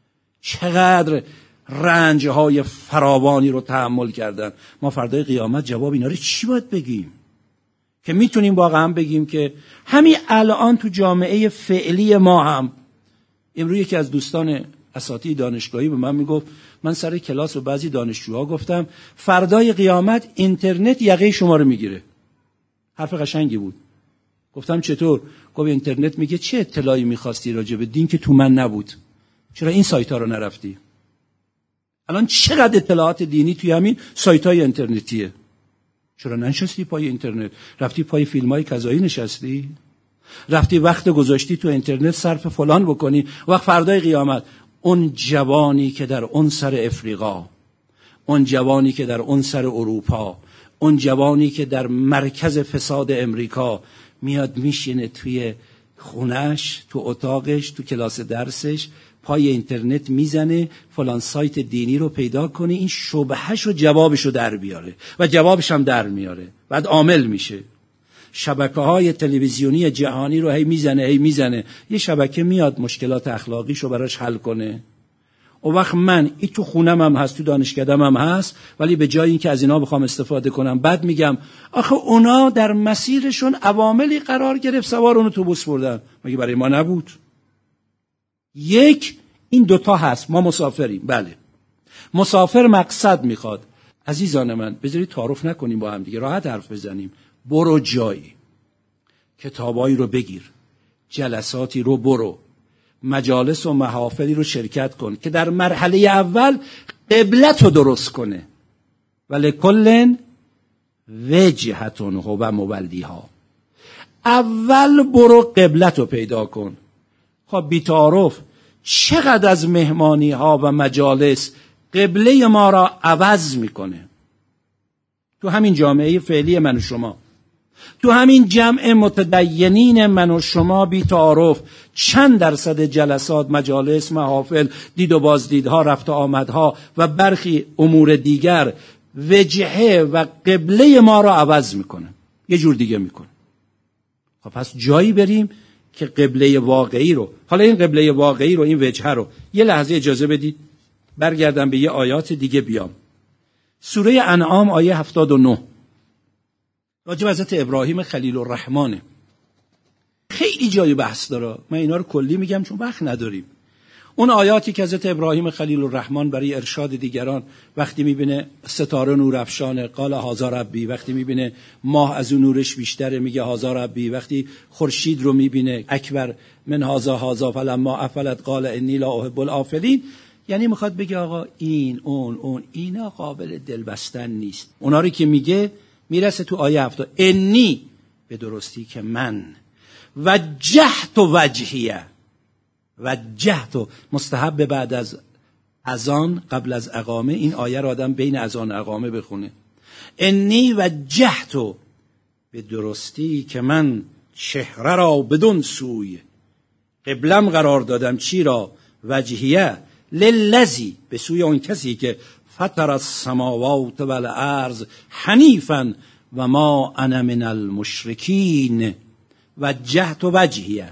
چقدر رنجهای فراوانی رو تحمل کردن. ما فردای قیامت جواب اینا رو چی باید بگیم که میتونیم واقعا بگیم که همین الان تو جامعه فعلی ما هم. امروز یکی از دوستان اساتید دانشگاهی به من میگفت، من سر کلاس و بعضی دانشجوها گفتم فردای قیامت اینترنت یقه شما رو میگیره. حرف قشنگی بود. گفتم چطور؟ گفت اینترنت میگه چه اطلاعی میخواستی راجع به دین که تو من نبود، چرا این سایت ها رو نرفتی؟ الان چقدر اطلاعات دینی توی همین سایت های اینترنتیه، چرا ننشستی پای اینترنت؟ رفتی پای فیلم های کذایی نشستی؟ رفتی وقت گذاشتی تو اینترنت صرف فلان بکنی؟ وقت فردای قیامت اون جوانی که در اون سر افریقا، اون جوانی که در اون سر اروپا، اون جوانی که در مرکز فساد امریکا میاد میشینه توی خونش، تو اتاقش، تو کلاس درسش، پای اینترنت میزنه فلان سایت دینی رو پیدا کنه، این شبهش و جوابش رو در بیاره و جوابش هم در میاره، بعد عامل میشه. شبکه های تلویزیونی جهانی رو هی میزنه هی میزنه، یه شبکه میاد مشکلات اخلاقیش رو براش حل کنه. اون وقت من این تو خونم هم هست، تو دانشکدم هم هست، ولی به جای اینکه از اینا بخوام استفاده کنم بعد میگم آخه اونا در مسیرشون عواملی قرار گرفت سوار اون اتوبوس بردن، مگه برای ما نبود؟ یک، این دوتا هست. ما مسافریم، بله، مسافر مقصد میخواد. عزیزان من بذارید تعارف نکنیم با هم دیگه، راحت حرف بزنیم. برو جایی، کتابایی رو بگیر، جلساتی رو برو، مجالس و محافلی رو شرکت کن که در مرحله اول قبلت رو درست کنه. ولی کلن وجهتون هو مولیها. اول برو قبلت رو پیدا کن. خب بی تعارف چقدر از مهمانی ها و مجالس قبله ما را عوض میکنه تو همین جامعه فعلی من و شما. تو همین جمع متدینین من و شما بی تعارف چند درصد جلسات، مجالس، محافل، دید و بازدیدها، رفت و آمدها و برخی امور دیگر وجهه و قبله ما را عوض میکنه، یه جور دیگه میکنه. خب پس جایی بریم که قبله واقعی رو، حالا این قبله واقعی رو، این وجهه رو یه لحظه اجازه بدید برگردم به یه آیات دیگه بیام. سوره انعام آیه هفتاد و نه راجع به حضرت ابراهیم خلیل الرحمنه. خیلی جای بحث داره، من اینا رو کلی میگم چون وقت نداریم. اون آیاتی که حضرت ابراهیم خلیل الرحمن برای ارشاد دیگران وقتی میبینه ستاره نور افشانه قال هذا ربی، وقتی میبینه ماه از اون نورش بیشتره میگه هذا ربی، وقتی خورشید رو میبینه اکبر من هذا هذا فلما افلت قال انی لا احب الافلین، یعنی میخواد بگه آقا این اون اون اینا قابل دل بستن نیست. اونا رو که میگه میرسه تو آیه هفتاد، انی به درستی که من وجهت وجهیه، وجهت مستحب بعد از اذان قبل از اقامه، این آیه را آدم بین اذان و اقامه بخونه. انی وجهت به درستی که من چهره را بدون سوی قبلم قرار دادم، چی را؟ وجهیه، للذی به سوی اون کسی که فطر السماوات والارض حنیفا و ما انا من المشرکین. وجهت وجهیه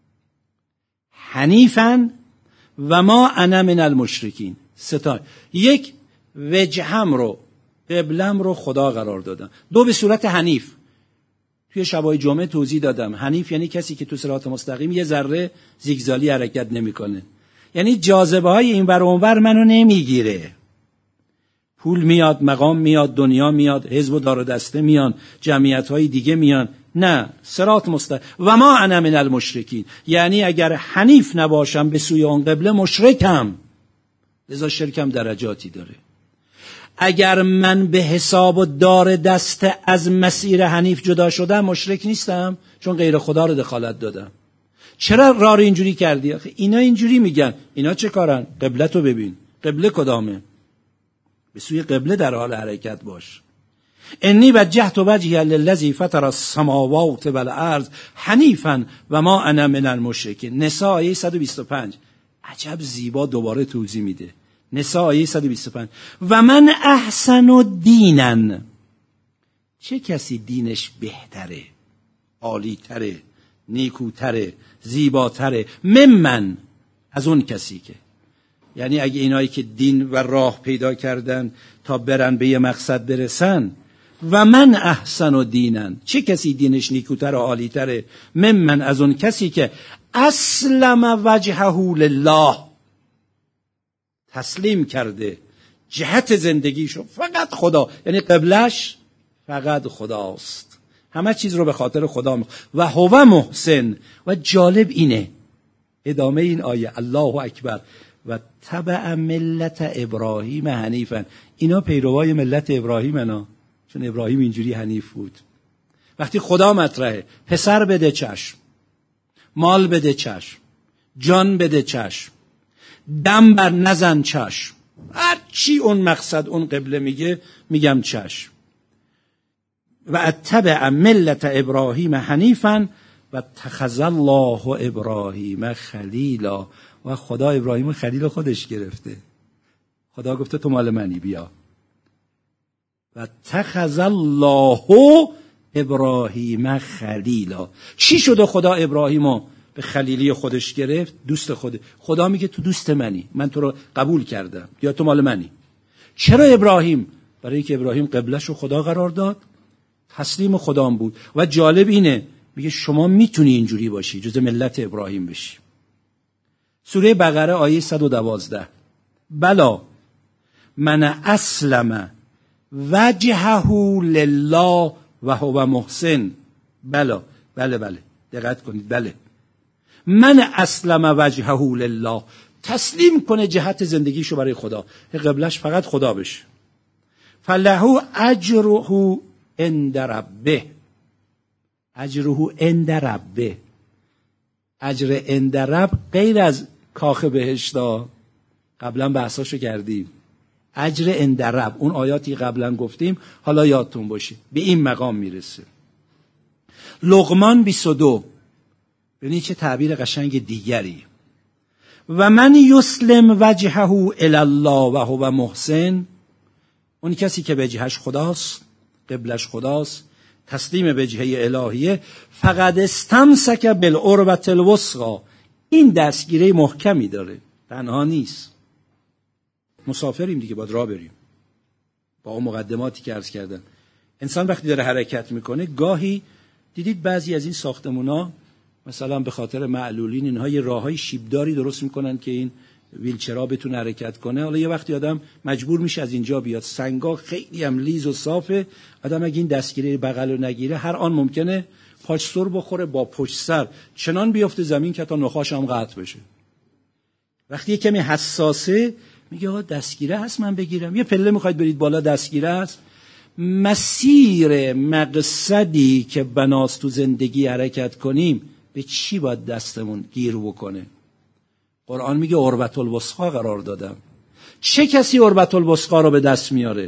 حنیفا و ما انا من المشرکین. ستا، یک وجهم رو قبلم رو خدا قرار دادم، دو به صورت حنیف. توی شبای جمعه توضیح دادم حنیف یعنی کسی که تو صراط مستقیم یه ذره زیگزالی حرکت نمیکنه، یعنی جاذبه های این ور اون ور منو نمیگیره. پول میاد، مقام میاد، دنیا میاد، حزب و دار و دسته میان، جمعیت های دیگه میان، نه، صراط مستقیم. و ما انا من المشرکین، یعنی اگر حنیف نباشم به سوی اون قبله مشرکم، لذا شرکم درجاتی داره. اگر من به حساب و دار دست از مسیر حنیف جدا شدم مشرک نیستم، چون غیر خدا رو دخالت دادم. چرا راه رو اینجوری کردی؟ آخه اینا اینجوری میگن، اینا چه کارن؟ قبلتو ببین، قبله کدامه؟ به سوی قبله در حال حرکت باش. انی وجهت وجهی للذی فطر السماوات والارض حنیفا و ما انا من المشرکین. نساء آیه صد و بیست و پنج عجب زیبا دوباره توضیح میده. نساء آیه صد و بیست و پنج و من احسن دینا، چه کسی دینش بهتره، عالیتره، نیکوتره، زیباتره، ممن، از اون کسی که، یعنی اگه اینایی که دین و راه پیدا کردن تا برن به یه مقصد برسن، و من احسن و دینن، چه کسی دینش نیکوتر و عالیتره، ممن، از اون کسی که اسلم وجهه لله، تسلیم کرده جهت زندگیشو فقط خدا، یعنی قبلش فقط خداست، همه چیز رو به خاطر خدا می... و هو محسن. و جالب اینه ادامه این آیه، الله اکبر، و تبع ملت ابراهیم حنیفا، اینا پیروای ملت ابراهیم انا، چون ابراهیم اینجوری حنیف بود. وقتی خدا مطرحه، پسر بده چشم، مال بده چشم، جان بده چشم، دم بر نزن چشم، هر چی اون مقصد اون قبله میگه میگم چشم. و اتبع ملت ابراهیم حنیفا و اتخذ الله ابراهیم خلیلا، و خدا ابراهیم خلیل خودش گرفته. خدا گفته تو مال منی، بیا. و اتخذ الله ابراهیم خلیلا. چی شده خدا ابراهیمو به خلیلی خودش گرفت؟ دوست خود. خدا میگه تو دوست منی، من تو رو قبول کردم، یا تو مال منی. چرا ابراهیم؟ برای که ابراهیم قبله‌شو خدا قرار داد، تسلیم خدام بود. و جالب اینه میگه شما میتونی اینجوری باشی، جز ملت ابراهیم بشی. سوره بقره آیه صد و دوازده بلا من اسلم وجهه لله و هو محسن. بلا، بله بله، دقت کنید، بله، من اسلم وجهه لله، تسلیم کنه جهت زندگیشو برای خدا، قبلش فقط خدا بشه. فله اجره عند ربه، اجره عند ربه، اجر عند رب غیر از کاخ بهشتا، قبلا بحثاشو کردیم. اجر عند رب، اون آیاتی قبلا گفتیم، حالا یادتون باشه، به این مقام میرسه. لقمان بیست و دو. ببینید چه تعبیر قشنگ دیگری. و من یسلم وجهه الی الله و هو محسن، اون کسی که وجهش خداست، قبلش خداست، تسلیم وجهه الهیه، فقد استمسک بالعروة الوثقی، این دستگیره محکمی داره، تنها نیست. مسافریم دیگه، باید راه بریم. با اون مقدماتی که عرض کردن، انسان وقتی داره حرکت میکنه، گاهی دیدید بعضی از این ساختمونا مثلا به خاطر معلولین اینها یه راههای شیبداری درست میکنن که این ویلچرها بتونه حرکت کنه. حالا یه وقتی آدم مجبور میشه از اینجا بیاد، سنگا خیلی هم لیز و صافه، آدم اگه این دستگیره بغل رو نگیره هر آن ممکنه پاش سر بخوره، با پشت سر چنان بیفته زمین که تا نخاش هم قطع بشه. وقتی یه کمی حساسه میگه آقا دستگیره هست من بگیرم. یه پله میخواید برید بالا، دستگیره هست. مسیر مقصدی که بناست تو زندگی حرکت کنیم، به چی باید دستمون گیر بکنه؟ قرآن میگه عروة الوثقی قرار دادم. چه کسی عروة الوثقی رو به دست میاره؟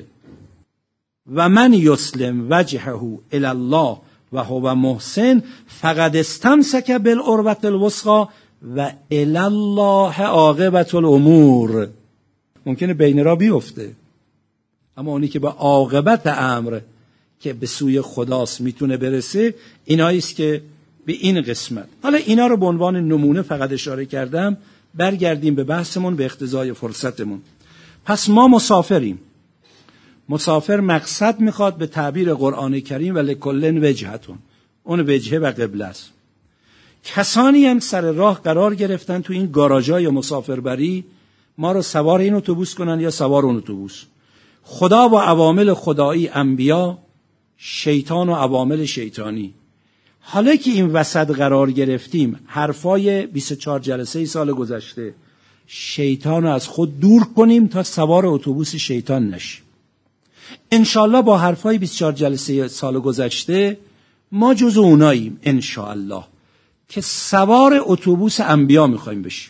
و من یسلم وجهه الی الله و هو محسن فقد استمسک بالعروة الوثقی و الی الله عاقبة الامور. ممکنه بین را بیفته، اما اونی که به عاقبت امر که به سوی خداست میتونه برسه، اینایی است که به این قسمت. حالا اینا رو به عنوان نمونه فقط اشاره کردم. برگردیم به بحثمون، به اقتضای فرصتمون. پس ما مسافریم. مسافر مقصد میخواد به تعبیر قرآن کریم و لکل وجهتون، اون وجهه و قبله است. کسانی هم سر راه قرار گرفتن تو این گاراژای مسافربری، ما رو سوار این اتوبوس کنن یا سوار اون اتوبوس. خدا با عوامل خدایی، انبیا، شیطان و عوامل شیطانی. حالا که این وسط قرار گرفتیم، حرفای بیست و چهار جلسه سال گذشته، شیطان رو از خود دور کنیم تا سوار اتوبوس شیطان نشیم. انشالله با حرفای بیست و چهار جلسه سال گذشته ما جز اوناییم انشالله که سوار اتوبوس انبیا میخوایم بشیم.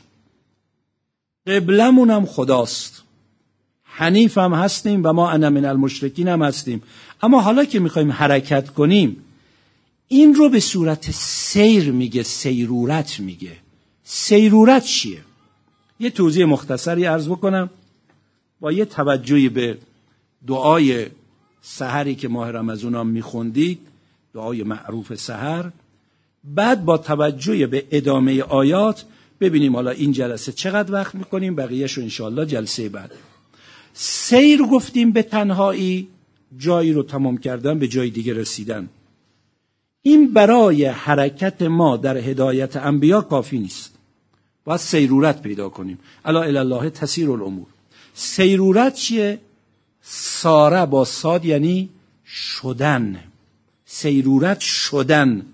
قبلمون هم خداست، حنیف هم هستیم و ما انا من المشرکین هم هستیم. اما حالا که میخوایم حرکت کنیم، این رو به صورت سیر میگه، سیرورت میگه. سیرورت چیه؟ یه توضیح مختصری عرض بکنم با یه توجهی به دعای سحری که ماه رمضان هم میخوندید، دعای معروف سحر. بعد با توجه به ادامه آیات ببینیم حالا این جلسه چقدر وقت میکنیم، بقیه‌شو انشاءالله جلسه بعد. سیر گفتیم به تنهایی، جایی رو تمام کردن، به جای دیگه رسیدن. این برای حرکت ما در هدایت انبیا کافی نیست، باید سیرورت پیدا کنیم. الا الی الله تسیر الامور. سیرورت چیه؟ ساره با صاد یعنی شدن. سیرورت شدن،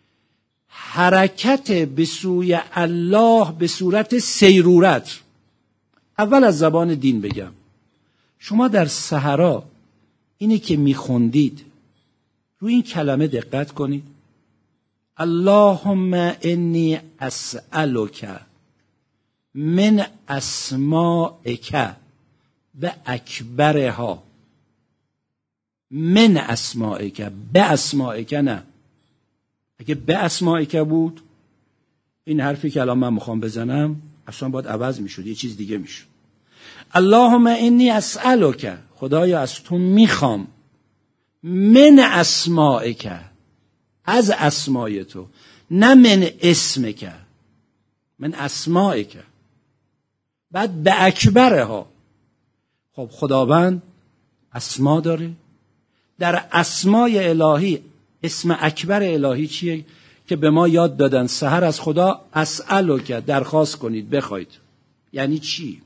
حرکت به سوی الله به صورت سیرورت. اول از زبان دین بگم، شما در صحرا اینی که میخوندید روی این کلمه دقت کنید. اللهم انی اسألک من اسمائک به اکبرها. من اسمائک، به اسمائک نه. اگه به اسمائک بود، این حرفی که الان من میخوام بزنم اصلا باید عوض میشد، یه چیز دیگه میشد. اللهم انی اسألک، خدایا از تو میخوام، من اسمائک، از اسمای تو، نه من اسمک، من اسمائک. بعد به اکبرها. خب خداوند اسما داره. در اسمای الهی اسم اکبر الهی چیه که به ما یاد دادن؟ سحر از خدا اسألک، درخواست کنید، بخواید. یعنی چی؟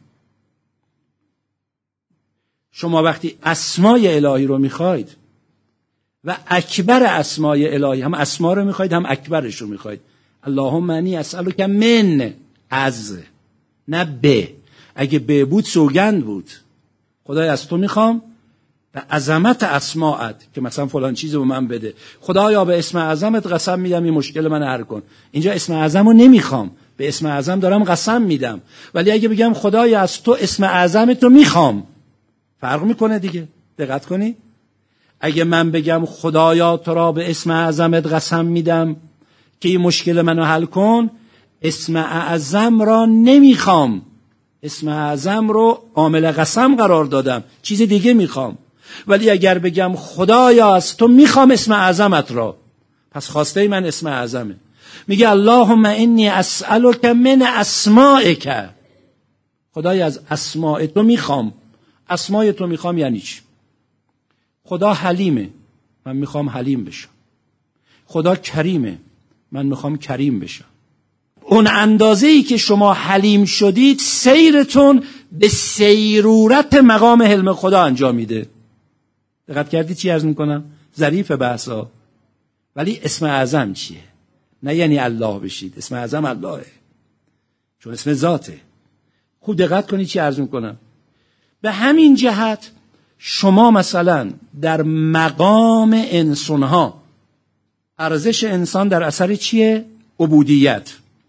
شما وقتی اسمای الهی رو میخواید و اکبر اسمای الهی، هم اسما رو میخواید هم اکبرش رو میخواید. اللهم انی اسألک من، از، نه به. اگه به بود سوگند بود. خدای از تو میخوام به عظمت اسماعت که مثلا فلان چیزو به من بده. خدایا به اسم اعظمت قسم میدم این مشکل من حل کن. اینجا اسم اعظمو نمیخوام، به اسم اعظم دارم قسم میدم. ولی اگه بگم خدایا از تو اسم اعظمت رو میخوام، فرق میکنه دیگه. دقت کنی؟ اگه من بگم خدایا تو را به اسم اعظمت قسم میدم که این مشکل منو حل کن، اسم اعظم را نمیخوام، اسم اعظم رو عامل قسم قرار دادم، چیز دیگه میخوام. ولی اگر بگم خدایا از تو میخوام اسم اعظمت را، پس خواسته من اسم اعظمه. میگه اللهم انی اسألک من اسمائک، خدای از اسماء تو میخوام. اسماء تو میخوام یعنی چی؟ خدا حلیمه، من میخوام حلیم بشم. خدا کریمه، من میخوام کریم بشم. اون اندازه‌ای که شما حلیم شدید، سیرتون به سیرورت مقام حلم خدا انجام میده. دقت کردید چی عرض میکنم؟ ظریف بحثا. ولی اسم اعظم چیه؟ نه یعنی الله بشید، اسم اعظم اللهه، چون اسم ذاته. خوب دقت کنید چی عرض میکنم. به همین جهت شما مثلا در مقام انسانها، ارزش انسان در اثر چیه؟ عبودیت.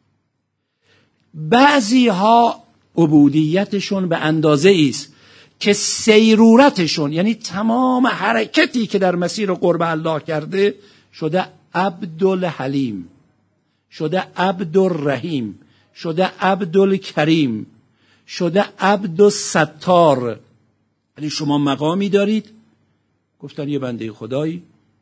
بعضی ها عبودیتشون به اندازه ایست که سیرورتشون، یعنی تمام حرکتی که در مسیر قرب الله کرده، شده عبدالحلیم، شده عبدالرحیم، شده عبدالکریم، شده عبدالستار. یعنی شما مقامی دارید، گفتن یه بنده خدایی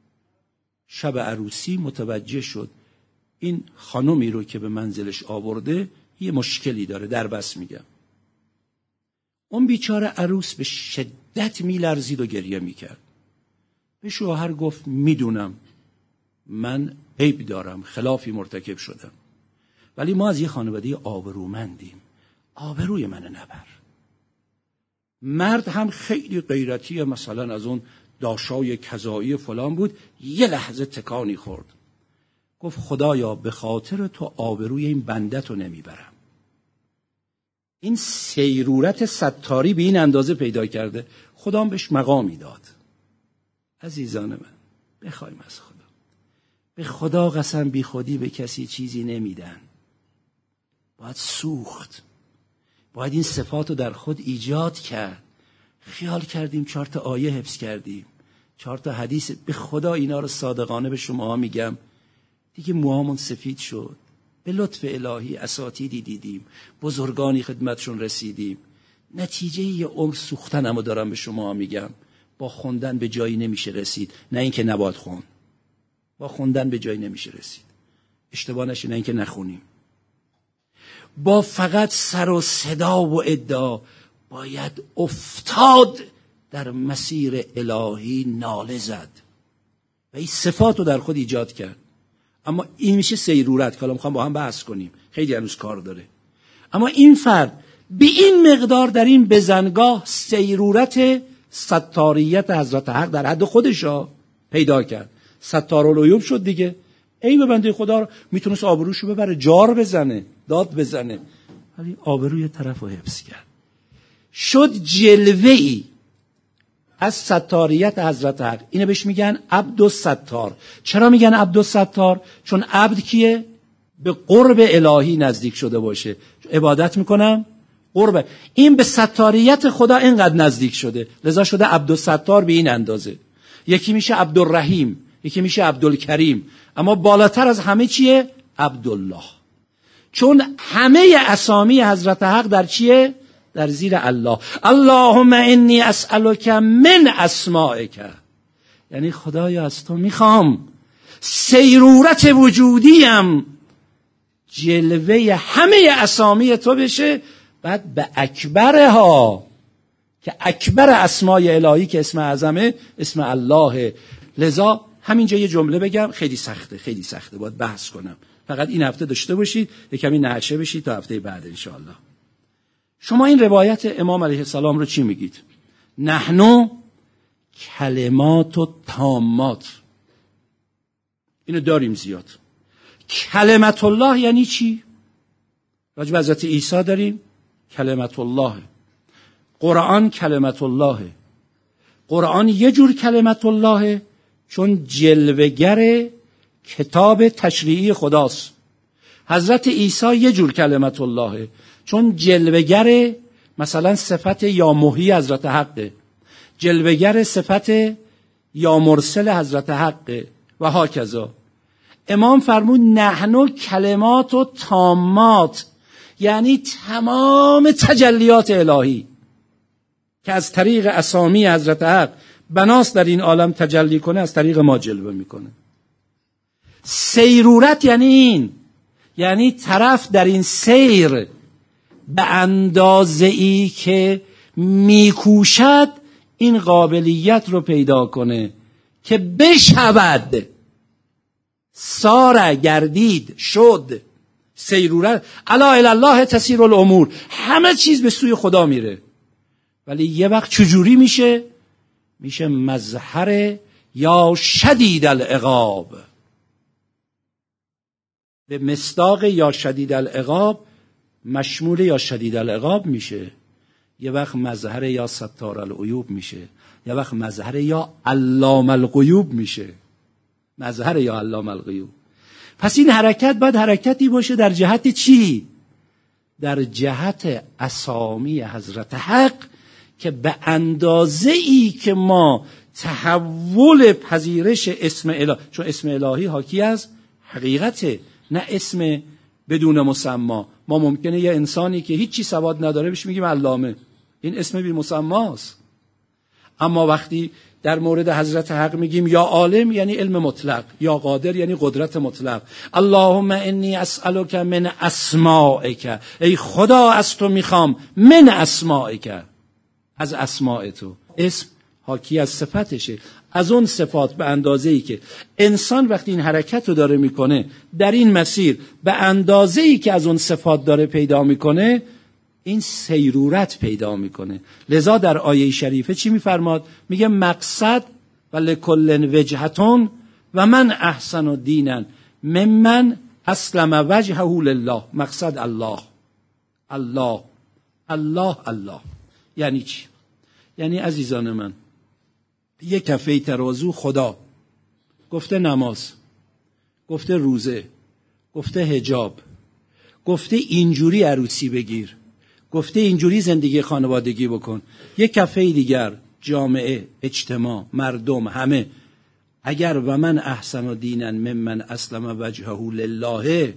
شب عروسی متوجه شد این خانومی رو که به منزلش آورده یه مشکلی داره، در بس میگم. اون بیچاره عروس به شدت میلرزید و گریه میکرد. به شوهر گفت میدونم من عیب دارم، خلافی مرتکب شدم، ولی ما از یه خانواده آبرومندیم، آبروی من نبر. مرد هم خیلی غیرتی، مثلا از اون داشای کذایی فلان بود، یه لحظه تکانی خورد، گفت خدایا به خاطر تو آبروی این بنده تو نمیبرم. این سیرورت ستاری به این اندازه پیدا کرده، خدا هم بهش مقامی داد. عزیزان من، بخوایم از خدا، به خدا قسم بی خودی به کسی چیزی نمیدن. باید سوخت، باید این صفات رو در خود ایجاد کرد. خیال کردیم چهار تا آیه حفظ کردیم، چهار تا حدیث، به خدا اینا رو صادقانه به شما میگم دیگه موهامون سفید شد. به لطف الهی اساتیدی دیدیم، بزرگانی خدمتشون رسیدیم. نتیجه یه عمر سوختنمو دارم به شما میگم. با خوندن به جایی نمیشه رسید، نه اینکه نباید خون. با خوندن به جایی نمیشه رسید. اشتباه نشه، نه اینکه نخونیم. با فقط سر و صدا و ادعا باید افتاد در مسیر الهی، ناله زد و این صفات رو در خود ایجاد کرد. اما این میشه سیرورت که حالا میخوام با هم بحث کنیم، خیلی هنوز کار داره. اما این فرد به این مقدار در این بزنگاه سیرورت ستاریت حضرت حق در حد خودش ها پیدا کرد. ستارالعیوب شد دیگه. این بنده خدا رو میتونست آبروشو ببره، جار بزنه، داد بزنه، ولی آبروی طرف رو حفظ کرد. شد جلوه‌ای از ستاریت حضرت حق. اینو بهش میگن عبدالستار. چرا میگن عبدالستار؟ چون عبد کیه؟ به قرب الهی نزدیک شده باشه. عبادت میکنم، قرب. این به ستاریت خدا اینقدر نزدیک شده، لذا شده عبدالستار به این اندازه. یکی میشه عبدالرحیم، یکی میشه عبدالکریم، اما بالاتر از همه چیه؟ عبدالله. چون همه اسامی حضرت حق در چیه؟ در زیر الله. اللهم انی اسألک من اسمائک، یعنی خدایا از تو میخوام سیرورت وجودیم جلوه همه اسامی تو بشه، بعد به اکبرها، که اکبر اسمای الهی که اسم اعظمه اسم الله. لذا همینجا یه جمله بگم، خیلی سخته، خیلی سخته، باید بحث کنم. فقط این هفته داشته باشید، یک کمی نعشه بشید تا هفته بعد انشاءالله. شما این روایت امام علیه السلام رو چی میگید؟ نحنو کلمات و تامات. اینو داریم زیاد. کلمت الله یعنی چی؟ راجع به حضرت عیسی داریم کلمت الله. قرآن کلمت الله. قرآن یه جور کلمت الله چون جلوگر کتاب تشریعی خداست. حضرت عیسی یه جور کلمت الله چون جلوگر مثلا صفت یا محی حضرت حقه، جلوگر صفت یا مرسل حضرت حق و هاکذا. امام فرمود نحن کلمات و تامات، یعنی تمام تجلیات الهی که از طریق اسامی حضرت حق بناس در این عالم تجلی کنه از طریق ما جلوه میکنه. سیرورت یعنی این، یعنی طرف در این سیر به اندازه ای که میکوشد این قابلیت رو پیدا کنه که بشود، ساره گردید شد، سیرورت الا الی الله تسیر الامور، همه چیز به سوی خدا میره. ولی یه وقت چجوری میشه؟ میشه مظهر یا شدید العقاب. به مصداق یا شدید العقاب مشمول یا شدید العقاب میشه. یه وقت مظهر یا ستار العیوب میشه، یه وقت مظهر یا علام الغیوب میشه. مظهر یا علام الغیوب. پس این حرکت باید حرکتی باشه در جهت چی؟ در جهت اسامی حضرت حق که به اندازه ای که ما تحول پذیرش اسم الهی، چون اسم الهی حاکی از حقیقته، نه اسم بدون مسما. ما ممکنه یه انسانی که هیچی سواد نداره بهش میگیم علامه، این اسم بی مسماست. اما وقتی در مورد حضرت حق میگیم یا عالم یعنی علم مطلق، یا قادر یعنی قدرت مطلق. اللهم انی اسألک من اسمائک، ای خدا از تو میخوام، من اسمائک، از اسماء تو. اسم حاکی از صفتشه، از اون صفات به اندازه‌ای که انسان وقتی این حرکت رو داره میکنه در این مسیر، به اندازه‌ای که از اون صفات داره پیدا میکنه، این سیرورت پیدا میکنه. لذا در آیه شریفه چی میفرماد؟ میگه مقصد و لکل وجهتون و من احسن دینا ممن اسلم وجهه لله. مقصد الله الله الله الله. یعنی چی؟ یعنی عزیزان من، یک کفه ترازو خدا گفته نماز، گفته روزه، گفته حجاب، گفته اینجوری عروسی بگیر، گفته اینجوری زندگی خانوادگی بکن. یک کفه دیگر جامعه، اجتماع، مردم، همه اگر و من احسن دینا ممن اسلم وجهه لله،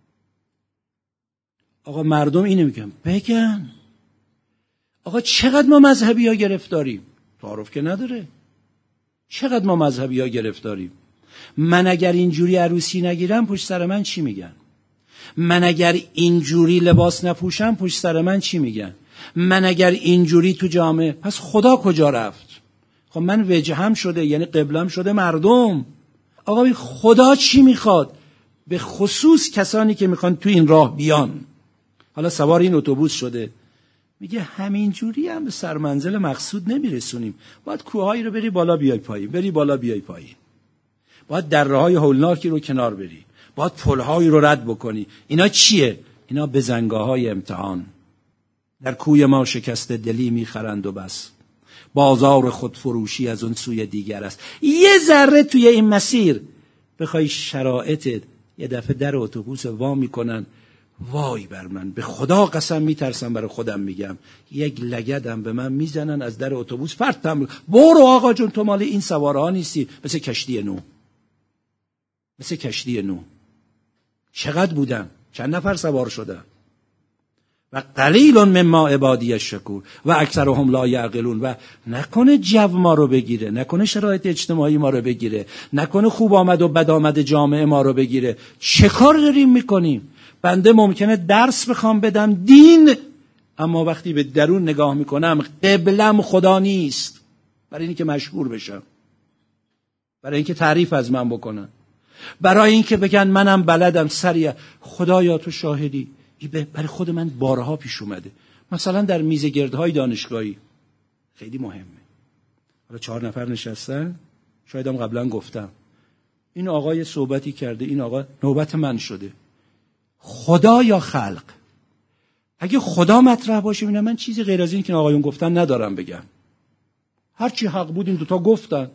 آقا مردم اینو میگن بگن آقا چقدر ما مذهبی ها گرفتاریم؟ تعارف که نداره. چقدر ما مذهبی ها گرفتاریم؟ من اگر اینجوری عروسی نگیرم پشت سر من چی میگن؟ من اگر اینجوری لباس نپوشم پشت سر من چی میگن؟ من اگر اینجوری تو جامعه، پس خدا کجا رفت؟ خب من وجهم شده، یعنی قبلم شده مردم. آقا خدا چی میخواد؟ به خصوص کسانی که میخوان تو این راه بیان، حالا سوار این اتوبوس شده، میگه همینجوری هم به سرمنزل مقصود نمیرسونیم، باید کوههایی رو بری بالا بیای پایین، بری بالا بیای پایین، باید دره‌های هولناکی رو کنار بری، باید پلهایی رو رد بکنی. اینا چیه؟ اینا بزنگاه‌های امتحان. در کوی ما شکسته دلی میخرند و بس، بازار خود فروشی از اون سوی دیگر است. یه ذره توی این مسیر بخوای شرایطت یه دفعه در اتوبوس وا میکنن، وای بر من، به خدا قسم میترسم، برای خودم میگم، یک لگدم به من میزنن از در اتوبوس پرتم، برو آقا جون تو مال این سوارها نیستی. مثل کشتی نو، مثل کشتی نو. چقدر بودن؟ چند نفر سوار شدن؟ و قلیل مما عبادی الشکور و اکثرهم لا یعقلون. و نکنه جو ما رو بگیره، نکنه شرایط اجتماعی ما رو بگیره، نکنه خوب آمد و بد آمد جامعه ما رو بگیره. چه کار داریم میکنیم؟ بنده ممکنه درس بخوام بدم دین، اما وقتی به درون نگاه میکنم قبلم خدا نیست، برای اینکه مشهور بشم، برای اینکه تعریف از من بکنن، برای اینکه بگن منم بلدم سریع. خدایا تو شاهدی، برای خود من بارها پیش اومده. مثلا در میز گردهای دانشگاهی خیلی مهمه، حالا چهار نفر نشستن، شاید هم قبلا گفتم، این آقای صحبتی کرده، این آقا، نوبت من شده. خدا یا خلق؟ اگه خدا مطرح باشه میگم من چیزی غیر از این که آقایون گفتن ندارم بگم، هرچی حق بود این دوتا گفتن.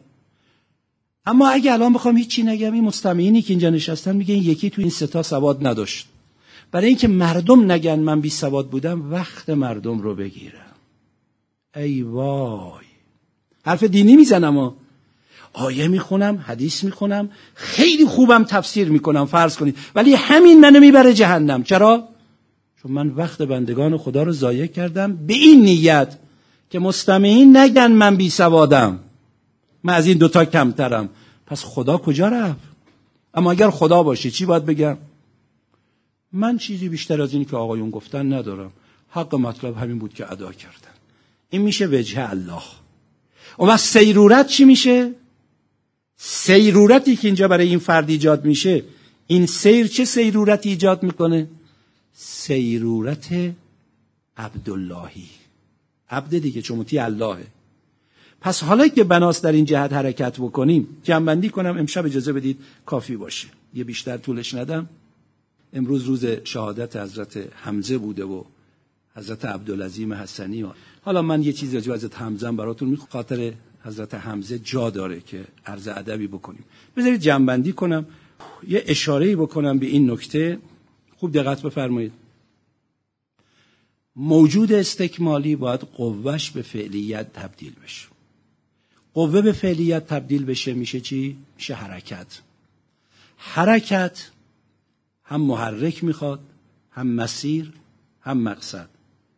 اما اگه الان بخوام هیچی نگم، این مستمعینی که اینجا نشستن میگن یکی تو این سه تا سواد نداشت. برای اینکه مردم نگن من بی سواد بودم، وقت مردم رو بگیرم. ای وای، حرف دینی میزنم ها. آیه میخونم، حدیث میخونم، خیلی خوبم تفسیر میکنم فرض کنید، ولی همین منو میبره جهنم. چرا؟ چون من وقت بندگان خدا رو ضایع کردم به این نیت که مستمعین نگن من بی سوادم، من از این دوتا کمترم. پس خدا کجا رفت؟ اما اگر خدا باشه چی باید بگم؟ من چیزی بیشتر از این که آقایون گفتن ندارم، حق مطلب همین بود که ادا کردن. این میشه وجه الله. اما سیرورت چی میشه؟ سیرورتی که اینجا برای این فرد ایجاد میشه، این سیر چه سیرورتی ایجاد میکنه؟ سیرورت عبداللهی، عبد دیگه چموتی اللهه. پس حالا که بناس در این جهت حرکت بکنیم، جمع‌بندی کنم، امشب اجازه بدید کافی باشه، یه بیشتر طولش ندم. امروز روز شهادت حضرت حمزه بوده و حضرت عبدالعظیم حسنی. و حالا من یه چیز راجع به حضرت حمزه براتون میخوام، خاطر حضرت حمزه جا داره که عرض ادبی بکنیم. بذارید جمع‌بندی کنم، یه اشاره‌ای بکنم به این نکته. خوب دقت بفرمایید. موجود استکمالی باید قوهش به فعلیت تبدیل بشه. قوه به فعلیت تبدیل بشه میشه چی؟ میشه حرکت. حرکت هم محرک میخواد، هم مسیر، هم مقصد.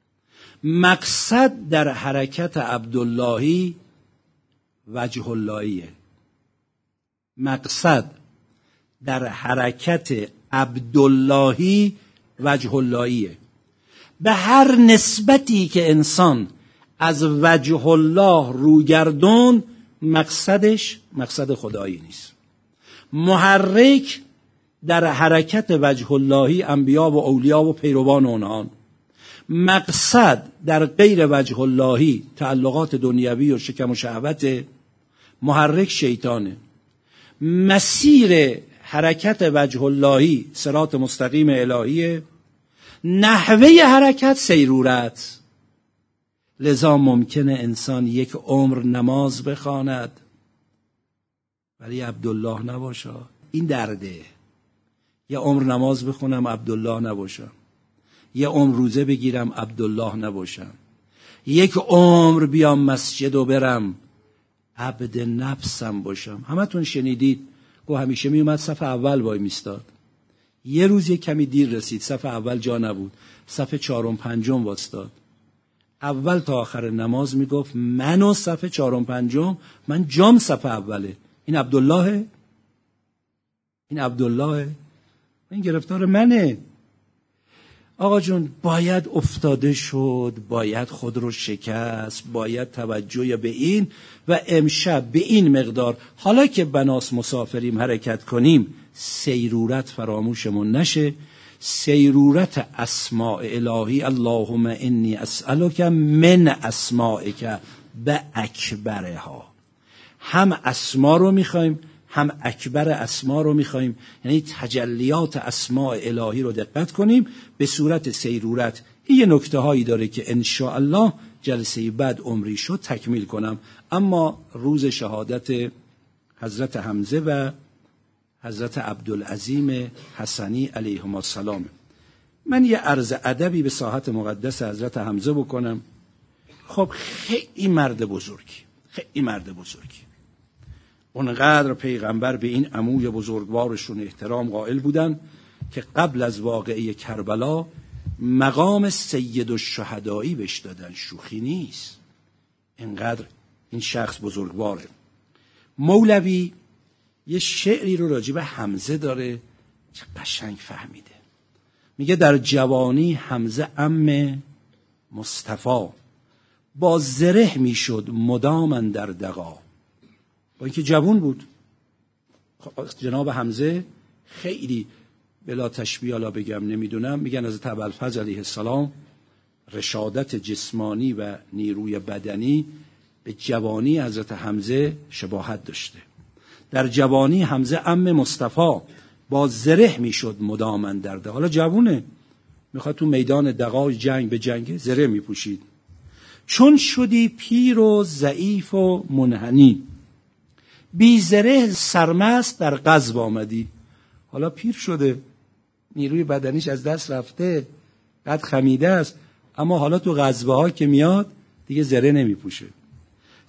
مقصد در حرکت عبداللهی وجه اللهیه. مقصد در حرکت عبداللهی وجه اللهیه. به هر نسبتی که انسان از وجه الله روگردون، مقصدش مقصد خدایی نیست. محرک در حرکت وجه اللهی انبیا و اولیا و پیروان اونهان. مقصد در غیر وجه اللهی تعلقات دنیوی و شکم و شهوت. محرک شیطانه. مسیر حرکت وجه اللهی صراط مستقیم الهیه. نحوه حرکت سیرورت. لذا ممکنه انسان یک عمر نماز بخواند ولی عبدالله نباشه. این درده. یه عمر نماز بخونم عبدالله نباشم، یه عمر روزه بگیرم عبدالله نباشم، یک عمر بیام مسجد و برم عبد نفسم باشم. همتون شنیدید گو همیشه می اومد صف اول وای میستاد. یه روز یه کمی دیر رسید، صف اول جا نبود، صف چهارم پنجم وایستاد. اول تا آخر نماز میگفت منو صف چهارم پنجم، من جام صف اوله. این عبدالله، این عبدالله، این گرفتار منه. آقا جون باید افتاده شد، باید خود رو شکست، باید توجه به این و امشب به این مقدار. حالا که بناس مسافریم حرکت کنیم، سیرورت فراموشمون نشه. سیرورت اسماء الهی. اللهم انی اسألک من اسمائک به اکبرها. هم اسما رو میخوایم، هم اکبر اسما رو میخوایم، یعنی تجلیات اسماء الهی رو دقت کنیم به صورت سیرورت. این یه نکته هایی داره که انشاءالله جلسه بعد عمری شد تکمیل کنم. اما روز شهادت حضرت حمزه و حضرت عبدالعظیم حسنی علیهما السلام، من یه عرض ادبی به ساحت مقدس حضرت حمزه بکنم. خب خیلی مرد بزرگی، خیلی مرد بزرگی. اونقدر پیغمبر به این عموی بزرگوارشون احترام قائل بودن که قبل از واقعه کربلا مقام سید الشهدایی بهش دادن. شوخی نیست، اینقدر این شخص بزرگواره. مولوی یه شعری رو راجع به حمزه داره که قشنگ فهمیده. میگه در جوانی حمزه عم مصطفی، با زره میشد مدام در دغا. با اینکه جوان بود. جناب حمزه خیلی بلا تشبیه الا بگم نمیدونم، میگن از ابوالفضل علیه السلام رشادت جسمانی و نیروی بدنی به جوانی حضرت حمزه شباهت داشته. در جوانی حمزه عم مصطفی، با زره میشد مدام در دغا. حالا جوونه، میخواد تو میدان دغا جنگ به جنگ، زره میپوشید. چون شدی پیر و ضعیف و منحنی، بی زره سرمست در غزو آمدی. حالا پیر شده، نیروی بدنیش از دست رفته، قد خمیده است، اما حالا تو غزوه ها که میاد دیگه زره نمیپوشه.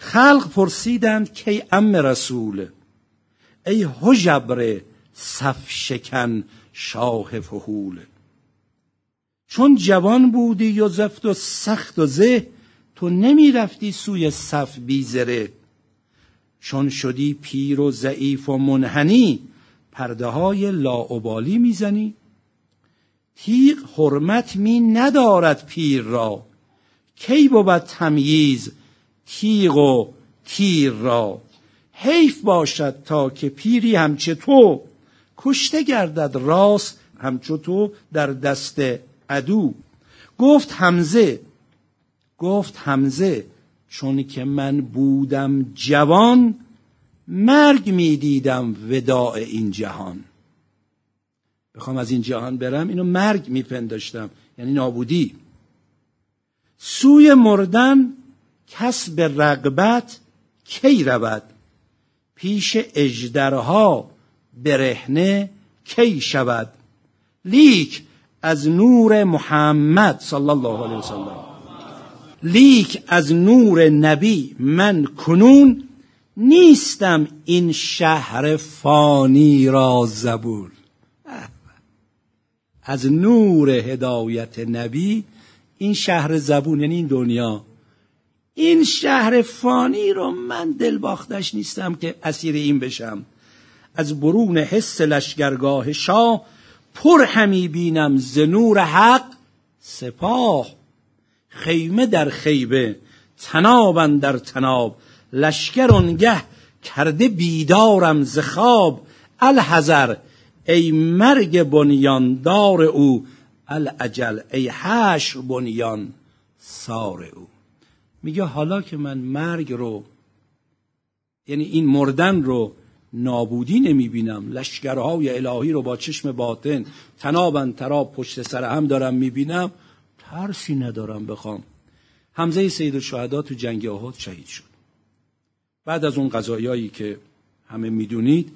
خلق پرسیدند کی عم رسول، ای هژبر صف شکن شاه فحول. چون جوان بودی و زفت و سخت و زه، تو نمی رفتی سوی صف بی زره. چون شدی پیر و ضعیف و منحنی، پرده های لاابالی میزنی. تیغ حرمت می ندارد پیر را، کی بود تمییز تیغ و تیر را. حیف باشد تا که پیری همچه تو، کشته گردد راست همچو تو در دست عدو. گفت حمزه گفت حمزه چون که من بودم جوان، مرگ می دیدم وداع این جهان. بخوام از این جهان برم اینو مرگ می پنداشتم، یعنی نابودی. سوی مردن کس به رغبت کی رود، پیش اژدرها برهنه کی شود. لیک از نور محمد صلی الله علیه وسلم، لیک از نور نبی من کنون، نیستم این شهر فانی را زبون. از نور هدایت نبی این شهر زبون، یعنی این دنیا، این شهر فانی رو من دل باختش نیستم که اسیر این بشم. از برون حس لشگرگاه شاه، پر همی بینم ز نور حق سپاه. خیمه در خیمه طناب اندر طناب، لشکر آنگه کرده بیدارم ز خواب. الحذر ای مرگ بنیاندار او، الاجل ای حشر بنیان سار او. میگه حالا که من مرگ رو، یعنی این مردن رو نابودی نمیبینم، لشکرهای الهی رو با چشم باطن تنابن تراب پشت سر هم دارم میبینم، ترسی ندارم بخوام. حمزه سیدالشهدا تو جنگ احد شهید شد. بعد از اون قضایایی که همه میدونید،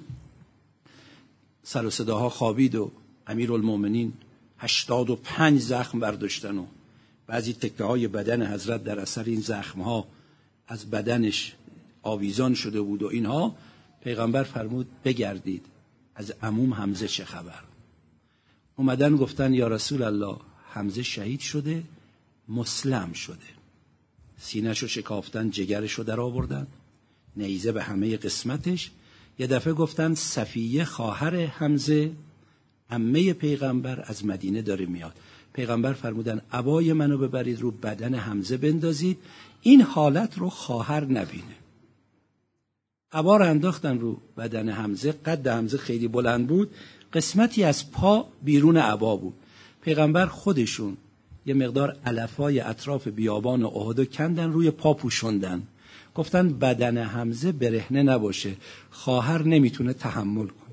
سر و صداها خوابید و امیرالمومنین هشتاد و پنج زخم برداشتن و بعضی تکه های بدن حضرت در اثر این زخم ها از بدنش آویزان شده بود و اینها. پیغمبر فرمود بگردید از عموم حمزه چه خبر. اومدن گفتن یا رسول الله حمزه شهید شده، مسلم شده. سینه‌شو شکافتن، جگرشو در آوردن، نیزه به همه قسمتش. یه دفعه گفتن صفیه خواهر حمزه عمه پیغمبر از مدینه داره میاد. پیغمبر فرمودن عبای منو ببرید رو بدن حمزه بندازید، این حالت رو خواهر نبینه. عبا رو انداختن رو بدن حمزه. قد حمزه خیلی بلند بود، قسمتی از پا بیرون عبا بود. پیغمبر خودشون یه مقدار علفای اطراف بیابان احد کندن روی پا پوشوندن. گفتن بدن حمزه برهنه نباشه، خواهر نمیتونه تحمل کنه.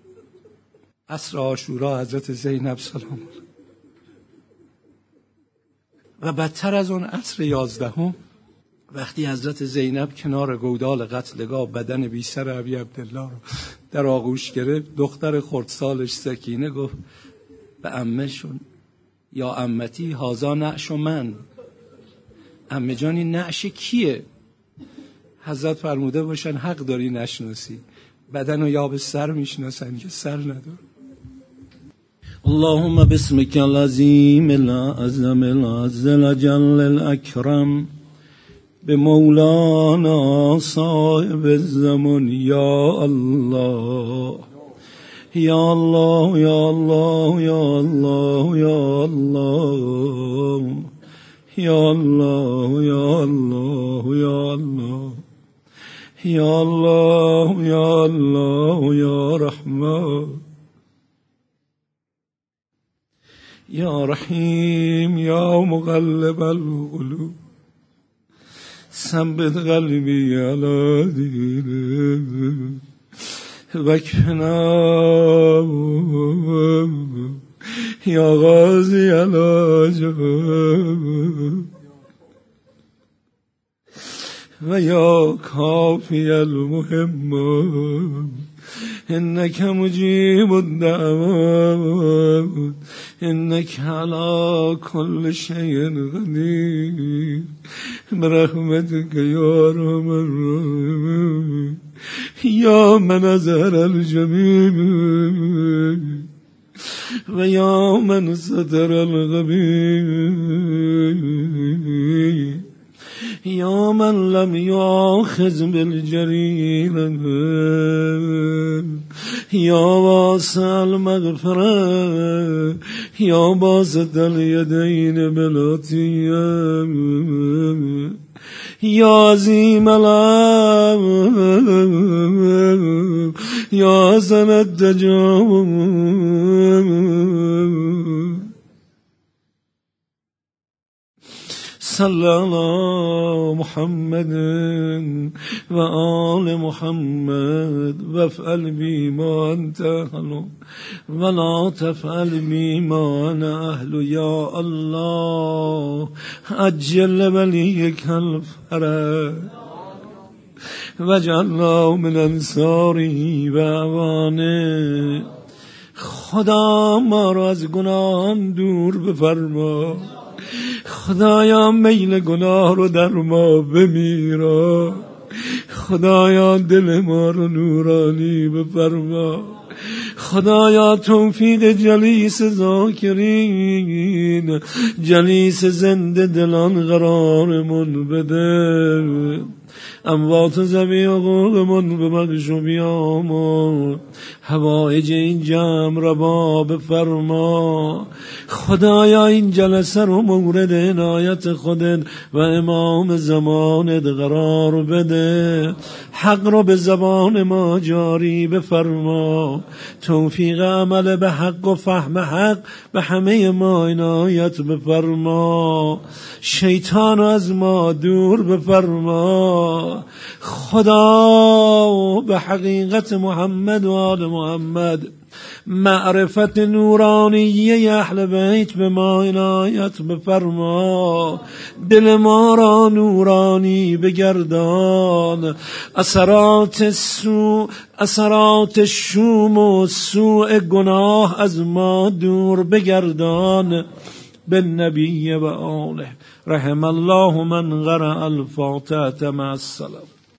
عصر عاشورا حضرت زینب سلام و بدتر از اون عصر یازدهم، وقتی حضرت زینب کنار گودال قتلگاه بدن بی سر ابی عبدالله رو در آغوش گرفت، دختر خردسالش سکینه گفت به عمه‌شون یا عمتی هازا نعش من، عمه جان این نعش کیه؟ حضرت فرموده باشن حق داری نشناسی، بدن رو یا به سر میشناسن که سر نداره. اللهم بسمك العظیم الاعظم الاعز الاجل الاکرم بمولانا صاحب الزمان یا الله یا الله یا الله یا الله یا الله یا الله یا الله یا الله یا الله یا الله یا رحمان یا رحیم یا مقلب القلوب ثبت قلبی علی دینک وکفنا یا غازی علی جنبک و یا کافی المهم انک مجیب الدعوات انک علی کل شیء قدیر برحمتك يا أرحم الراحمين يا من أزهر الجميل ويا من ستر الغبي يا من لم يؤاخذ بالجريرة يا واسع المغفرة يا باسط اليدين بالعطية يا عظيم العفو يا حسن التجاوز صلى على محمد وآل محمد وافعل بي ما أنت أهل ولا تفعل بي ما أنا أهل يا الله أجل وليك الفرج واجعلنا من انصاره و اعوانه. خدا ما را از گناهان دور بفرما، خدایا میل گناه رو در ما بمیرا، خدایا دل ما رو نورانی بفرما، خدایا توفیق جلیس ذاکرین، جلیس زنده دلان قرارمون بده، اموات زمین قولمون به مغشوبی آمون، حوائج این جمع را با بفرما. خدایا این جلسه رو مورد عنایت خودت و امام زمانت قرار بده، حق رو به زبان ما جاری بفرما، توفیق عمل به حق و فهم حق به همه ما عنایت بفرما، شیطان از ما دور بفرما. خدا به حقیقت محمد و آل محمد، معرفت نورانیه اهل بیت به ما عنایت بفرما، دل ما را نورانی بگردان، اثرات سو اثرات شوم و سوء گناه از ما دور بگردان. بالنبی و آله رحم الله من قرأ الفاتحة مع السلام.